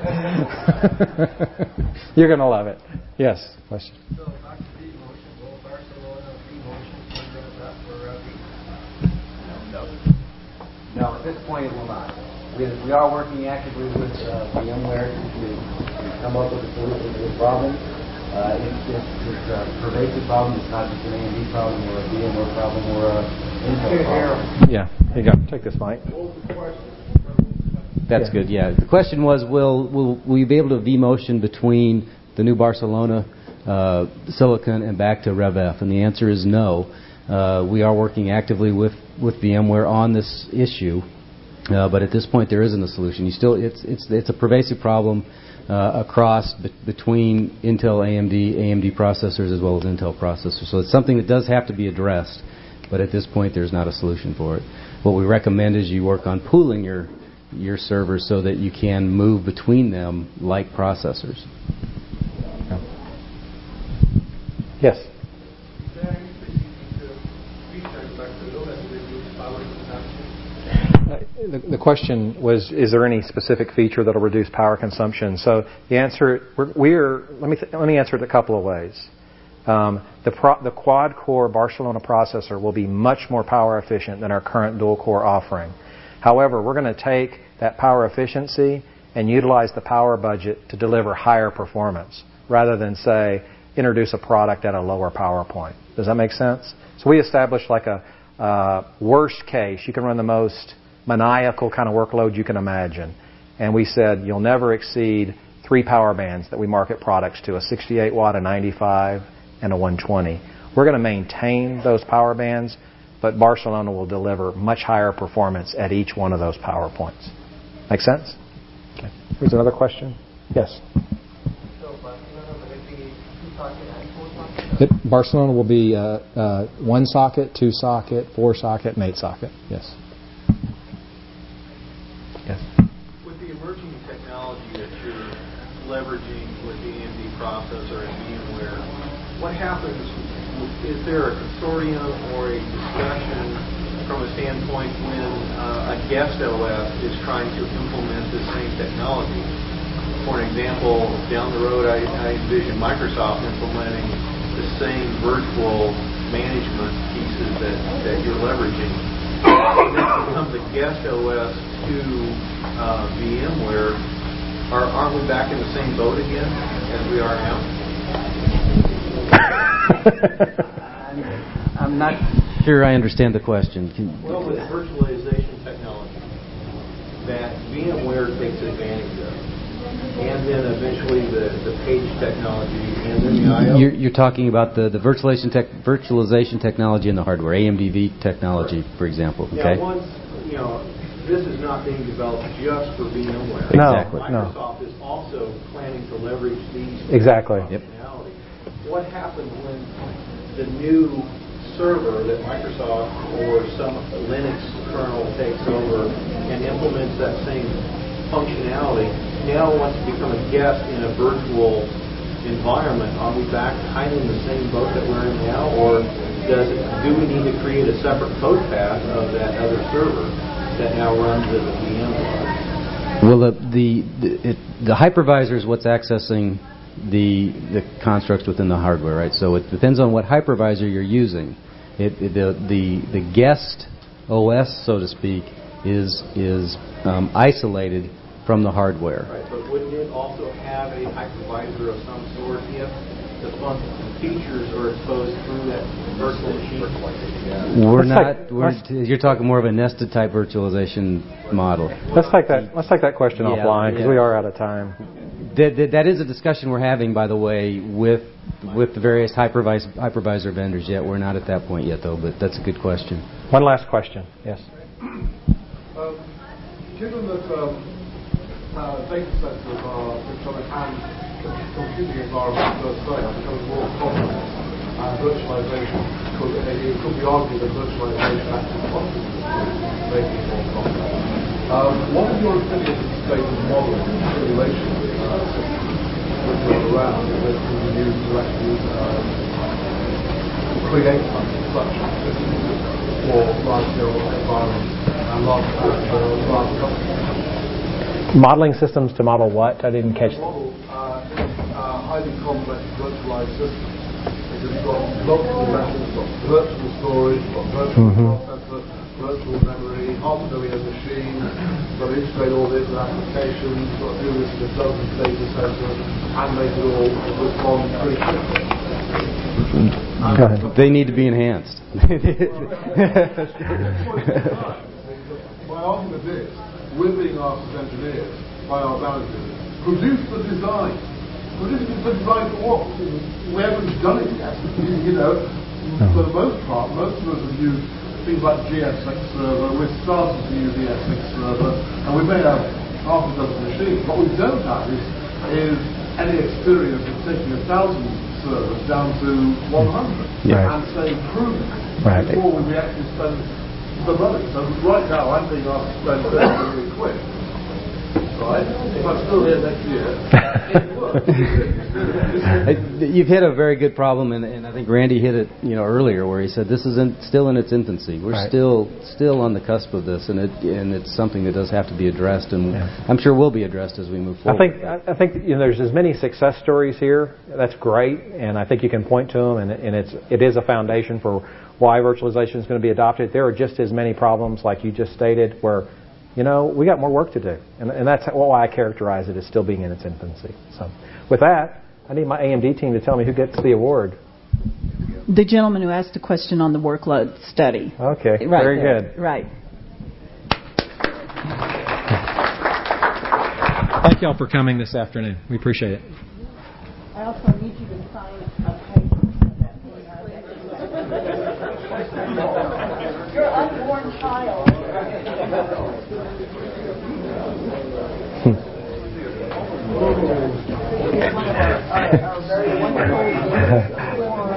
You're going to love it. Yes, question. So, back to vMotion, will Barcelona vMotion convert that for Ruby? No. No, at this point it will not. We, we are working actively with uh, VMware to, to come up with a solution to this problem. Uh, it's, it's, it's a pervasive problem. It's not just an A M D problem or a VMware problem or a Intel problem. Yeah, here you go. Take this, Mike. That's Yeah. good, yeah. The question was, will, will, will you be able to vMotion between the new Barcelona uh, silicon and back to RevF? And the answer is no. Uh, we are working actively with, with VMware on this issue. Uh, but at this point, there isn't a solution. You still, it's it's it's a pervasive problem uh, across be- between Intel, A M D, A M D processors as well as Intel processors. So it's something that does have to be addressed. But at this point, there's not a solution for it. What we recommend is you work on pooling your your servers so that you can move between them like processors. Yes. The, the question was, is there any specific feature that will reduce power consumption? So the answer, we're, we're let me th- let me answer it a couple of ways. Um, the, pro, the quad-core Barcelona processor will be much more power efficient than our current dual-core offering. However, we're going to take that power efficiency and utilize the power budget to deliver higher performance, rather than, say, introduce a product at a lower power point. Does that make sense? So we established like a uh, worst case. You can run the most maniacal kind of workload you can imagine. And we said you'll never exceed three power bands that we market products to, a sixty-eight watt, a ninety-five, and a one twenty. We're going to maintain those power bands, but Barcelona will deliver much higher performance at each one of those power points. Make sense? Okay. Here's another question. Yes? It, Barcelona will be uh, uh, one socket, two socket, four socket, and eight socket. Yes. Yes. With the emerging technology that you're leveraging with the A M D processor and VMware, what happens? Is there a consortium or a discussion from a standpoint when uh, a guest O S is trying to implement the same technology? For an example, down the road, I, I envision Microsoft implementing the same virtual management pieces that, that you're leveraging. When that becomes a guest O S to uh, VMware, are, aren't we back in the same boat again as we are now? I'm not sure I understand the question. Can, well, with virtualization technology that VMware takes advantage of, and then eventually the, the page technology, and then the I O. You're, you're talking about the, the virtualization tech, virtualization technology in the hardware, A M D V technology, right. For example. Okay. Yeah, once, you know, this is not being developed just for VMware. No, exactly. Microsoft no. is also planning to leverage these exactly. functionality. Yep. What happens when the new server that Microsoft or some Linux kernel takes over and implements that same functionality, now wants to become a guest in a virtual environment? Are we back kind of in the same boat that we're in now, or does it, do we need to create a separate code path of that other server that now runs as a V M? Well, the the the, it, the hypervisor is what's accessing the the constructs within the hardware, right? So it depends on what hypervisor you're using. It, it, the the the guest O S, so to speak, is is um, isolated from the hardware. Right, but wouldn't it also have a hypervisor of some sort if the fun features are exposed through that virtual machine? We're let's not. take, we're, you're talking more of a nested type virtualization model. Let's take that. Let's take that question yeah, offline because yeah. we are out of time. That, that, that is a discussion we're having, by the way, with with the various hypervisor, hypervisor vendors. Yet we're not at that point yet, though. But that's a good question. One last question. Yes. Um, given that um, uh, data centers are becoming and computing environments per se are becoming more complex, and virtualization could it could be argued that virtualization actually contributes to making it more complex. Um, what is your opinion of the state of modeling and simulation uh, systems which are around that can be used to actually um, create such systems for large-scale environments and large, uh, large companies? Modeling systems to model what? I didn't catch. Model uh, uh, highly complex virtualized systems. Because you've got multiple methods, you've got virtual storage, you've got virtual mm-hmm. processor, virtual memory, half a million machines, you've got to integrate all this with applications, you've got to do this in a dozen data centers, and make it all respond pretty quickly. They need to be enhanced. My argument is, we're being asked as engineers by our managers, produce the design. Produce the design for what? We haven't done it yet. You know, for the most part, most of us have used things like G S X server. We're starting to use E S X server, and we may have half a dozen machines. What we don't have is, is any experience of taking a thousand servers down to one hundred yeah. and saying prove it right. before we actually spend the money. So right now, I'm being asked to spend thirty million quid. Right? If I'm still here next year, you've hit a very good problem, and, and I think Randy hit it, you know, earlier, where he said this is in, still in its infancy. We're right. still still on the cusp of this, and it and it's something that does have to be addressed, and yeah. I'm sure will be addressed as we move forward. I think I think you know, there's as many success stories here. That's great, and I think you can point to them, and, and it's it is a foundation for why virtualization is going to be adopted. There are just as many problems, like you just stated, where you know, we got more work to do. And, and that's why I characterize it as still being in its infancy. So with that, I need my A M D team to tell me who gets the award. The gentleman who asked a question on the workload study. Okay, right very there. good. Right. Thank you all for coming this afternoon. We appreciate it. I also need you to sign a paper.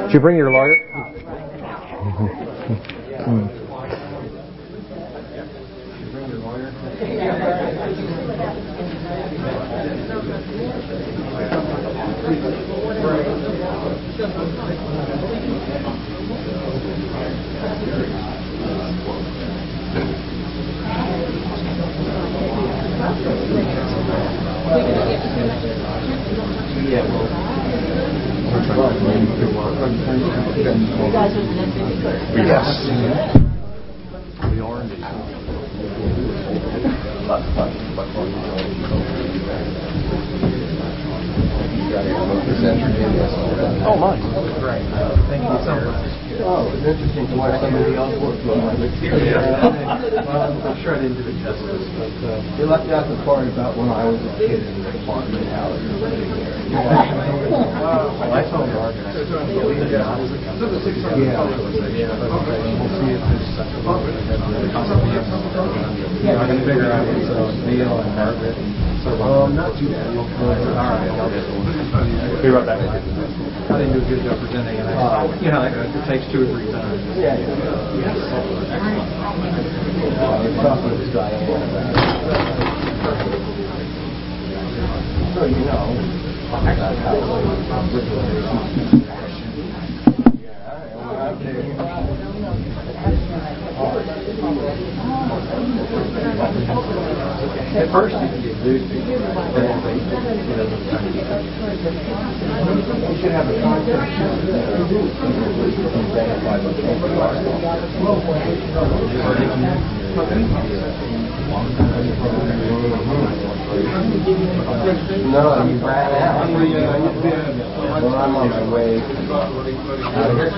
Did you bring your lawyer? Hmm. Yes. Oh, my. Great. Thank you so much. Oh, it's interesting to watch somebody else work with my material. Well, I'm sure I didn't do it justice, but uh, they left out the part about when I was a kid in the apartment house. Wow. I told her. Yeah. We'll see if this apartment has I'm going to figure out what's uh, Neil and Margaret. Oh, not too bad. All right. Be right back. I didn't do a good job presenting it. I, you know, it takes two or three times. Yeah, yeah. So, you know, that's how at first you can get loose, you should have a concept no, you ran out. Well, I'm on my way out of here.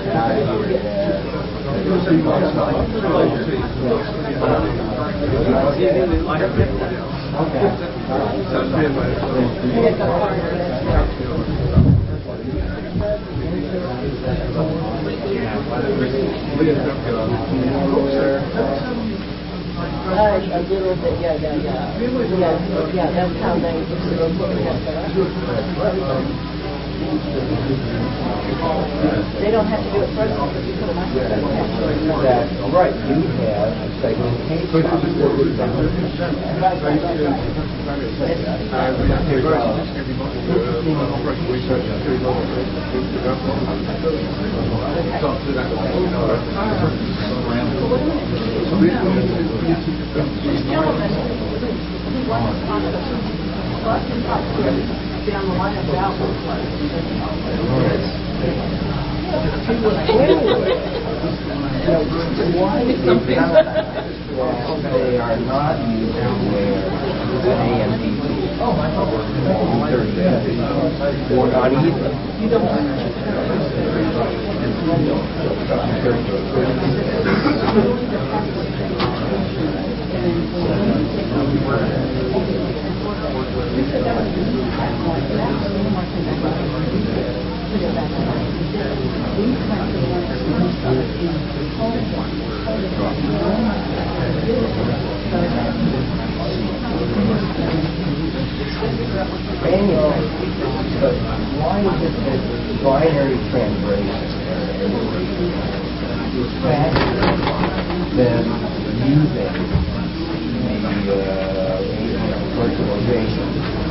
Uh, a little bit, yeah, yeah, yeah. Yeah, yeah, that's how they They don't have to do it first because you put them out. That's right. You have a segmentation. Down the line of Why they are not using their A M D or not either. Anyway, but why is it that binary translation is faster than using the uh, virtualization?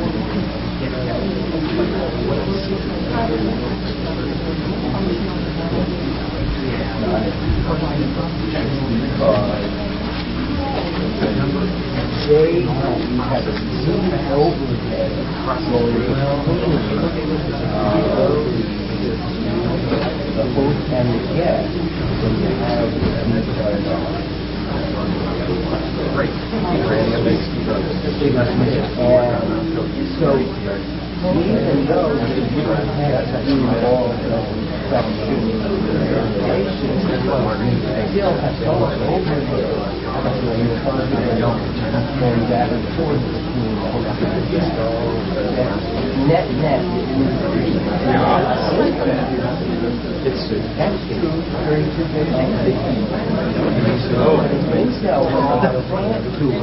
They have a zoom overhead going between the host and the guest when you have the and so even though you don't have to do all the calculations, you still have so much overhead going back and forth between the host and the guest. Net, net, it's actually very traditional. So Intel has a plant tool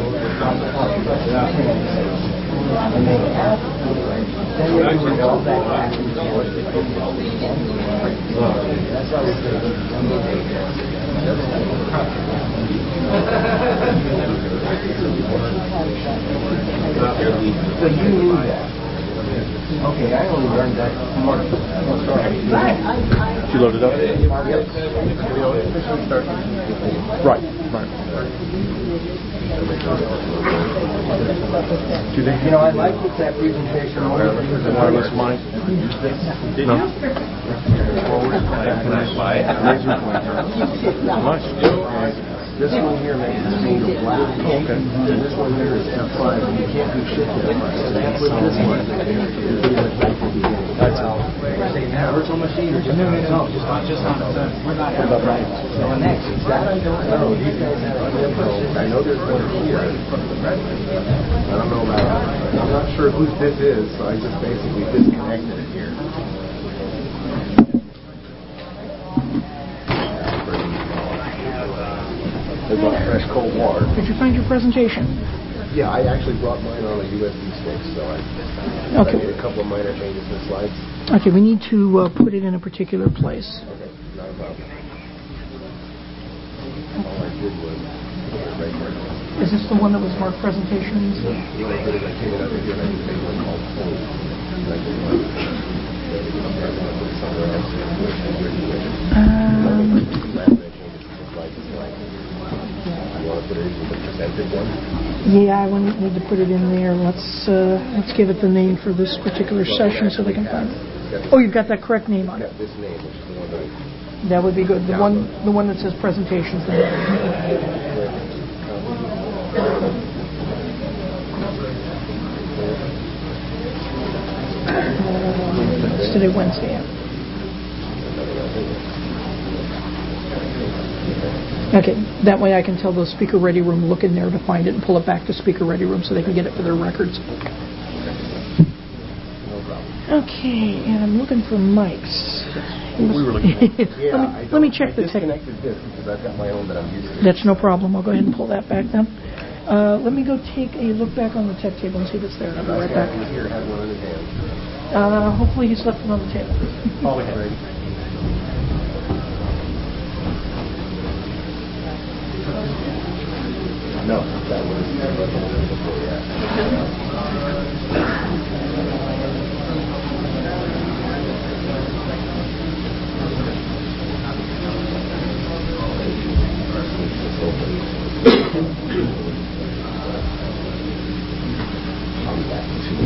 and they have to, then they do all that back and forth. So you knew that. Okay, I only learned that from Mark. Did you load it up? Right, right. You know, I like that presentation. The wireless mic? No. Can I buy it? This one here makes the screen go black. Oh, okay. And this one here is F five, and you can't do shit to F five. So that's what this one is. That's all. Now, virtual machine or just no, no, no, just on, just on. We're not on the right. So next, that I don't know. These guys have a demo. I know there's one here. I don't know about. I'm not sure whose this is, so I just basically disconnected it here. I brought fresh cold water. Did you find your presentation? Yeah, I actually brought mine on a U S B stick, so I, okay. I made a couple of minor changes to the slides. Okay, we need to uh, put it in a particular place. Okay, not a problem. All I did was put it right here. Is this the one that was marked presentations? What I did is I came in over here and I just made one called home. And I just like, maybe put somewhere else. Um, You want to put it in the presented one? Yeah, I want- need to put it in there. Let's uh, let's give it the name for this particular session so they can find it. Oh, you've got that correct name on it. Got this name, which is the one that I... That would be good. The one the one that says presentations. Then. Uh, it's today Wednesday. Yeah. Okay, that way I can tell the speaker ready room, look in there to find it and pull it back to speaker ready room so they can get it for their records. Okay, and I'm looking for mics. We were looking at yeah, let me, let me check the tech. I disconnected this because I've got my own that I'm using. That's no problem. I'll go ahead and pull that back then. Uh, let me go take a look back on the tech table and see if it's there. I'll be right back. Here had one in his hand. Uh, hopefully he's left it on the table. Oh, we have ready. No, that was before, yeah.